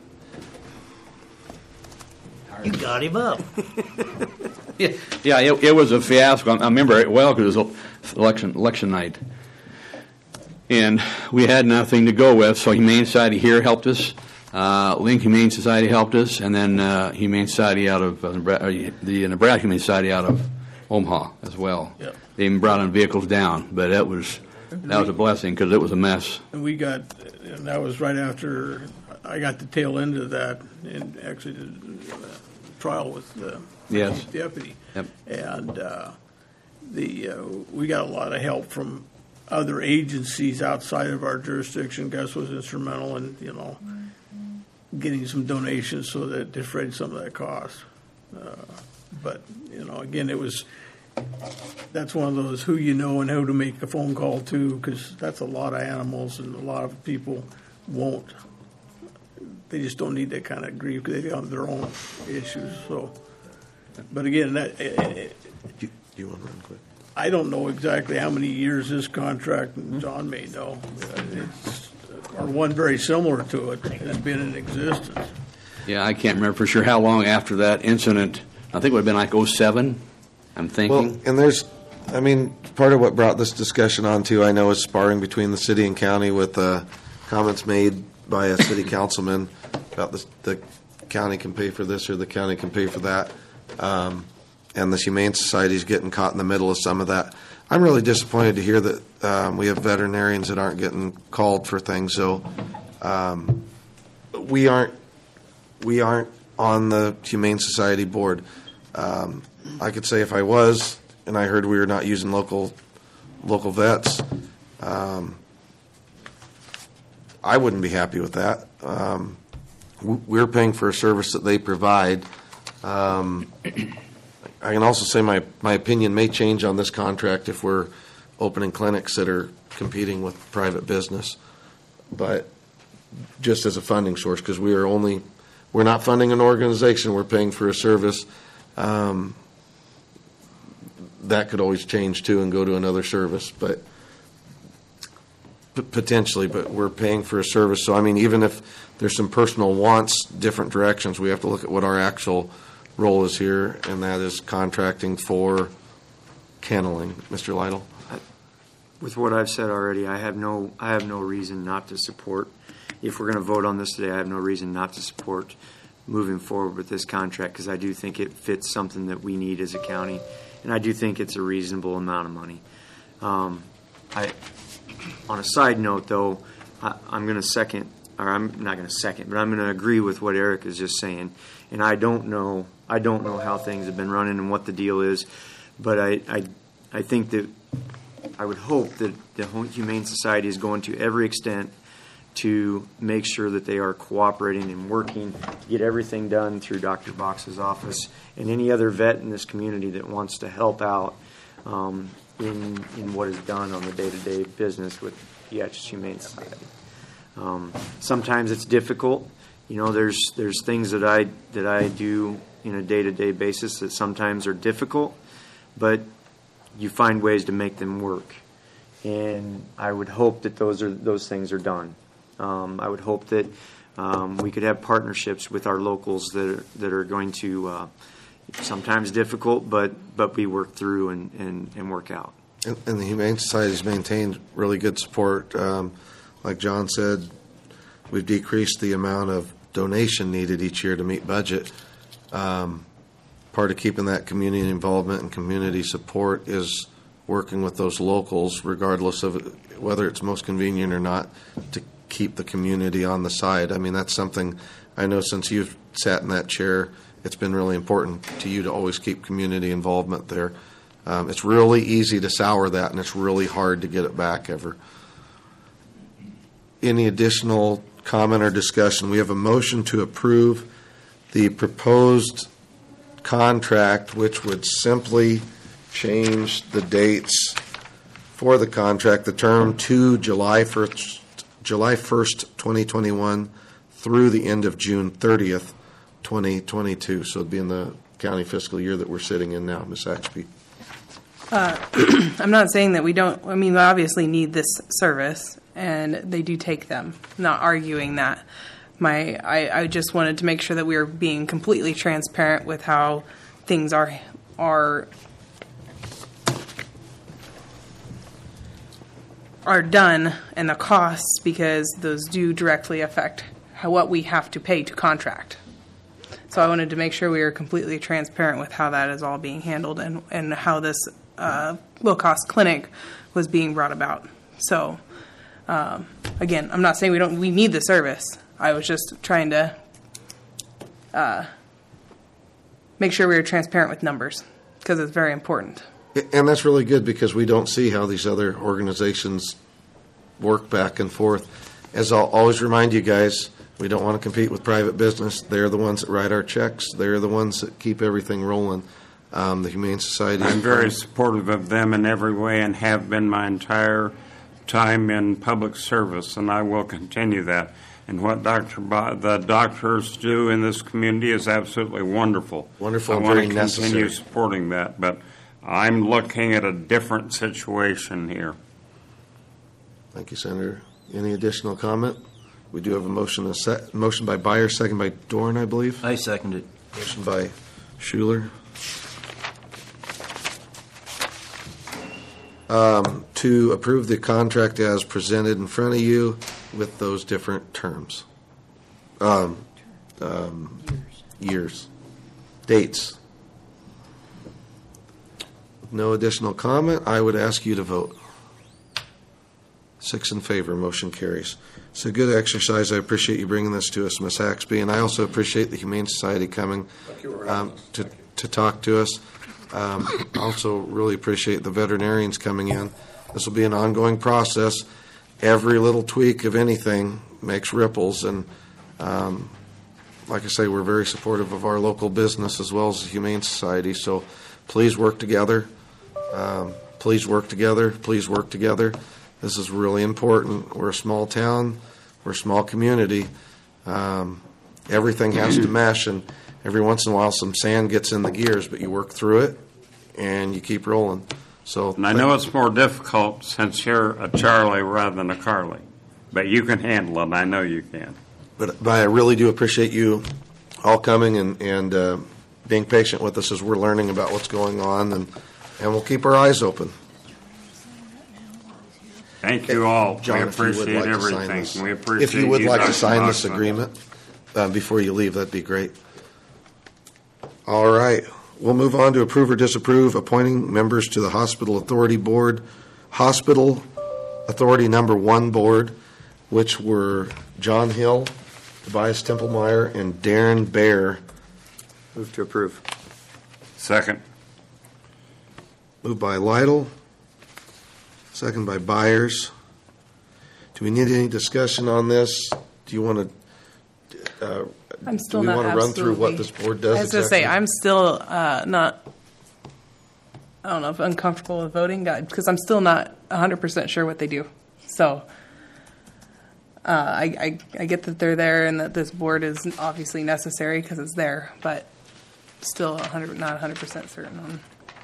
You got him up. Yeah, yeah it, it was a fiasco. I remember it well because it was election election night. And we had nothing to go with, so Humane Society here helped us Uh, Link Humane Society helped us, and then uh, Humane Society out of uh, Nebra- uh, the Nebraska Humane Society out of Omaha as well. Yep. They even brought in vehicles down, but that was that was a blessing because it was a mess. And we got, and that was right after I got the tail end of that, and actually did a trial with the Yes. deputy. Yep. And uh, the uh, we got a lot of help from other agencies outside of our jurisdiction. Gus was instrumental in, you know, getting some donations so that it defrayed some of that cost. Uh, but, you know, again, it was, that's one of those who you know and who to make a phone call to, because that's a lot of animals and a lot of people won't. They just don't need that kind of grief because they have their own issues. So, but again, that it, it, Do you want to run quick? I don't know exactly how many years this contract, and John may know, it's, or one very similar to it has been in existence. Yeah, I can't remember for sure how long after that incident. I think it would have been like oh seven, I'm thinking. Well, and there's, I mean, part of what brought this discussion on too, I know, is sparring between the city and county with uh, comments made by a city councilman about this, the county can pay for this or the county can pay for that. Um, and the Humane Society's getting caught in the middle of some of that. I'm really disappointed to hear that um, we have veterinarians that aren't getting called for things. So um, we aren't we aren't on the Humane Society board. Um, I could say if I was, and I heard we were not using local local vets, um, I wouldn't be happy with that. Um, we're paying for a service that they provide. Um, I can also say my, my opinion may change on this contract if we're opening clinics that are competing with private business, but just as a funding source, because we are only, we're not funding an organization, we're paying for a service. Um, that could always change too and go to another service, but p- potentially, but we're paying for a service. So, I mean, even if there's some personal wants, different directions, we have to look at what our actual role is here, and that is contracting for kenneling. Mister Lytle? With what I've said already, I have no, I have no reason not to support. If we're going to vote on this today, I have no reason not to support moving forward with this contract, because I do think it fits something that we need as a county, and I do think it's a reasonable amount of money. Um, I, on a side note, though, I, I'm going to second, or I'm not going to second, but I'm going to agree with what Eric is just saying. And I don't know, I don't know how things have been running and what the deal is, but I, I, I think that I would hope that the Humane Society is going to every extent to make sure that they are cooperating and working to get everything done through Doctor Box's office and any other vet in this community that wants to help out um, in in what is done on the day-to-day business with Beatrice Humane Society. Um, sometimes it's difficult. You know, there's there's things that I that I do in a day-to-day basis that sometimes are difficult, but you find ways to make them work. And I would hope that those are those things are done. Um, I would hope that um, we could have partnerships with our locals that are, that are going to uh, sometimes difficult, but but we work through and, and, and work out. And, and the Humane Society's maintained really good support. Um, like John said, we've decreased the amount of donation needed each year to meet budget. Um, part of keeping that community involvement and community support is working with those locals, regardless of whether it's most convenient or not, to keep the community on the side. I mean, that's something I know since you've sat in that chair, it's been really important to you to always keep community involvement there. Um, it's really easy to sour that, and it's really hard to get it back ever. Any additional comment or discussion? We have a motion to approve the proposed contract, which would simply change the dates for the contract, the term to July first, July first, twenty twenty-one through the end of June thirtieth, twenty twenty-two. So it'd be in the county fiscal year that we're sitting in now, Miz Axby. Uh, I'm not saying that we don't, I mean, we obviously need this service, and they do take them. I'm not arguing that. My, I, I just wanted to make sure that we were being completely transparent with how things are are are done and the costs, because those do directly affect how, what we have to pay to contract. So I wanted to make sure we were completely transparent with how that is all being handled and, and how this uh, low-cost clinic was being brought about. So, um, again, I'm not saying we don't we need the service. I was just trying to uh, make sure we were transparent with numbers because it's very important. And that's really good because we don't see how these other organizations work back and forth. As I'll always remind you guys, we don't want to compete with private business. They're the ones that write our checks. They're the ones that keep everything rolling. Um, the Humane Society. I'm very supportive of them in every way and have been my entire time in public service, and I will continue that. And what Doctor Bo- the doctors do in this community is absolutely wonderful. Wonderful I and want very to necessary. continue supporting that, but I'm looking at a different situation here. Thank you, Senator. Any additional comment? We do have a motion, a se- motion by Byer, second by Dorn, I believe. I second it. Motion by Schuler. Um, to approve the contract as presented in front of you with those different terms. Um, um, years. Dates. No additional comment. I would ask you to vote. Six in favor. Motion carries. It's a good exercise. I appreciate you bringing this to us, Miz Haxby, and I also appreciate the Humane Society coming um, to to talk to us. Um, also, really appreciate the veterinarians coming in. This will be an ongoing process. Every little tweak of anything makes ripples, and um, like I say, we're very supportive of our local business as well as the Humane Society. So, please work together. Um, please work together. Please work together. This is really important. We're a small town. We're a small community. Um, everything has to mesh, and every once in a while some sand gets in the gears, but you work through it, and you keep rolling. So, And I know it's more difficult since you're a Charlie rather than a Carly, but you can handle it. I know you can. But, but I really do appreciate you all coming and, and uh, being patient with us as we're learning about what's going on, and, and we'll keep our eyes open. Thank you all. John, we if you would appreciate like to sign everything. this- We appreciate If you would like to Doctor sign this Moxon. agreement uh, before you leave, that'd be great. All right. We'll move on to approve or disapprove appointing members to the Hospital Authority Board, Hospital Authority Number One Board, which were John Hill, Tobias Templemeyer, and Darren Bear. Move to approve. Second. Moved by Lytle, second by Byers. Do we need any discussion on this? Do you want to, uh, I'm do still we not want to run through what absolutely- this board does I was going to say, exactly? I'm still uh, not, I don't know, if uncomfortable with voting, because I'm still not one hundred percent sure what they do. So uh, I, I, I get that they're there and that this board is obviously necessary because it's there, but still one hundred, not one hundred percent certain on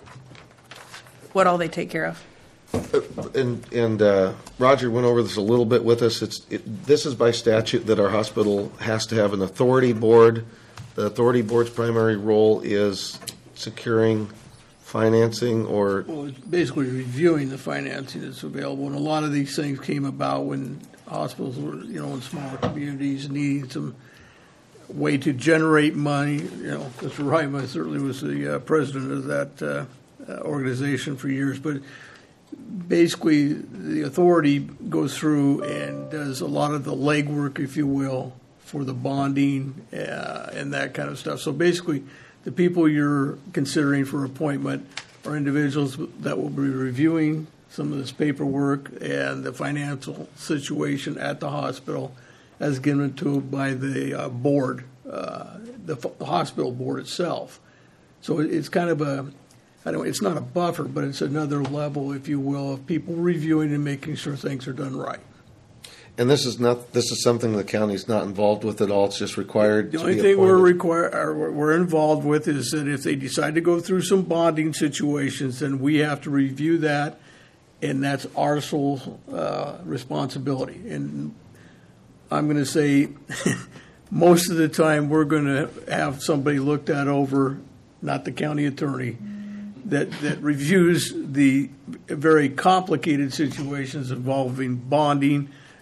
what all they take care of. And, and uh, Roger went over this a little bit with us. It's, it, this is by statute that our hospital has to have an authority board. The authority board's primary role is securing financing or, Well, it's basically reviewing the financing that's available, and a lot of these things came about when hospitals were, you know, in smaller communities needing some way to generate money. You know, Mister Reima certainly was the uh, president of that uh, uh, organization for years, but basically the authority goes through and does a lot of the legwork, if you will, for the bonding uh, and that kind of stuff. So basically, the people you're considering for appointment are individuals that will be reviewing some of this paperwork and the financial situation at the hospital as given to by the uh, board, uh, the, the hospital board itself. So it's kind of a, I don't, it's not a buffer, but it's another level, if you will, of people reviewing and making sure things are done right. and this is not, this is something the county's not involved with at all. It's just required The to only be thing we're appointed. require, or we're we're involved with is that if they decide to go through some bonding situations, then we have to review that, and that's our sole uh, responsibility. And I'm going to say, most of the time, we're going to have somebody look that over, not the county attorney, that, that reviews the very complicated situations involving bonding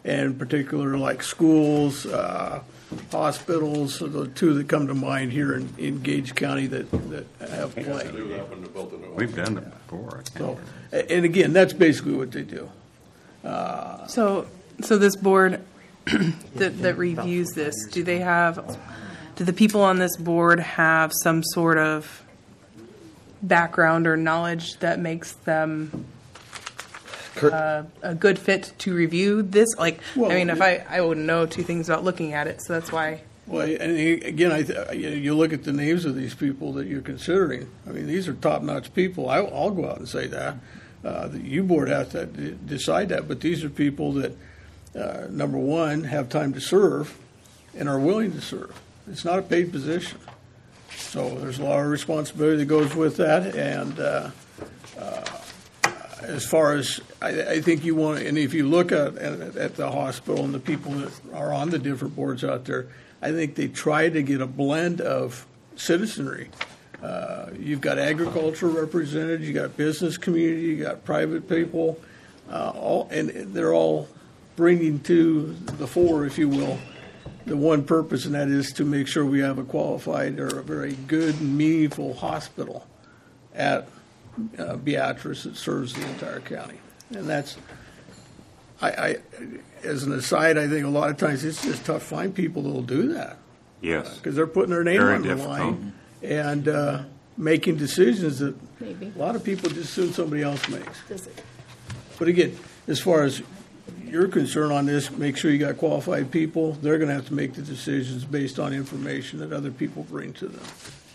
and in particular like schools, uh, hospitals, are the two that come to mind here in, in Gage County that, that have play. We've done it before. So, and again, that's basically what they do. Uh, So, so this board that, that reviews this, do they have, do the people on this board have some sort of background or knowledge that makes them uh, a good fit to review this? Like, Well, I mean, if I, I wouldn't know two things about looking at it, so that's why. Well, and again, I th- you you look at the names of these people that you're considering. I mean, these are top-notch people. I, I'll go out and say that. Uh, the U board has to d- decide that, but these are people that, uh, number one, have time to serve and are willing to serve. It's not a paid position, so there's a lot of responsibility that goes with that. And uh, uh, as far as I, I think you want, and if you look at, at at the hospital and the people that are on the different boards out there, I think they try to get a blend of citizenry. Uh, you've got agriculture represented, you got business community, you got private people, uh, all, and they're all bringing to the fore, if you will, the one purpose, and that is to make sure we have a qualified or a very good and meaningful hospital at uh, Beatrice that serves the entire county. And that's, I, I, as an aside, I think a lot of times it's just tough to find people that will do that. Yes. Because they're putting their name Very on the difficult. line and uh, making decisions that Maybe. a lot of people just assume somebody else makes. Does it? But again, as far as your concern on this, make sure you got qualified people. They're going to have to make the decisions based on information that other people bring to them.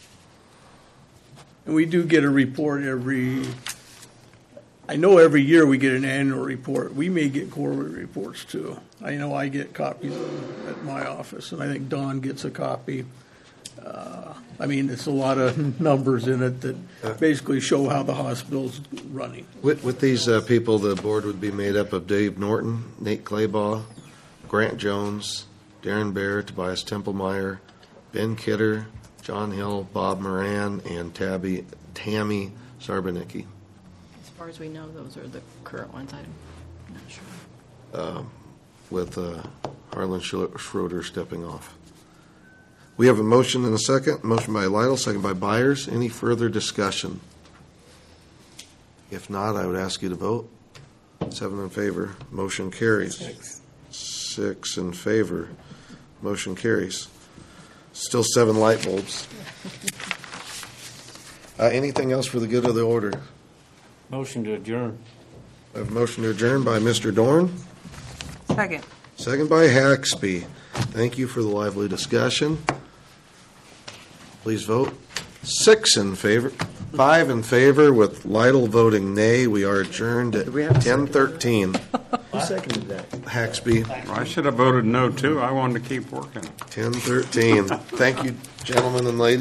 And we do get a report every, I know every year we get an annual report. We may get quarterly reports too. I know I get copies of them at my office, and I think Don gets a copy. Uh, I mean, it's a lot of numbers in it that basically show how the hospital's running. With, with these uh, people, the board would be made up of Dave Norton, Nate Claybaugh, Grant Jones, Darren Bear, Tobias Templemeyer, Ben Kidder, John Hill, Bob Moran, and Tabby, Tammy Sarbanicki, As far as we know, those are the current ones. I'm not sure. uh, with uh, Harlan Schro- Schroeder stepping off. We have a motion and a second. Motion by Lytle, second by Byers. Any further discussion? If not, I would ask you to vote. Seven in favor. Motion carries. Six. Six in favor. Motion carries. Still seven light bulbs. Uh, anything else for the good of the order? Motion to adjourn. I have a motion to adjourn by Mister Dorn, Second. second by Haxby. Thank you for the lively discussion. Please vote. Six in favor, five in favor, with Lytle voting nay. We are adjourned at ten thirteen. Who seconded that? Haxby, I should have voted no, too. I wanted to keep working. ten thirteen. Thank you, gentlemen and ladies.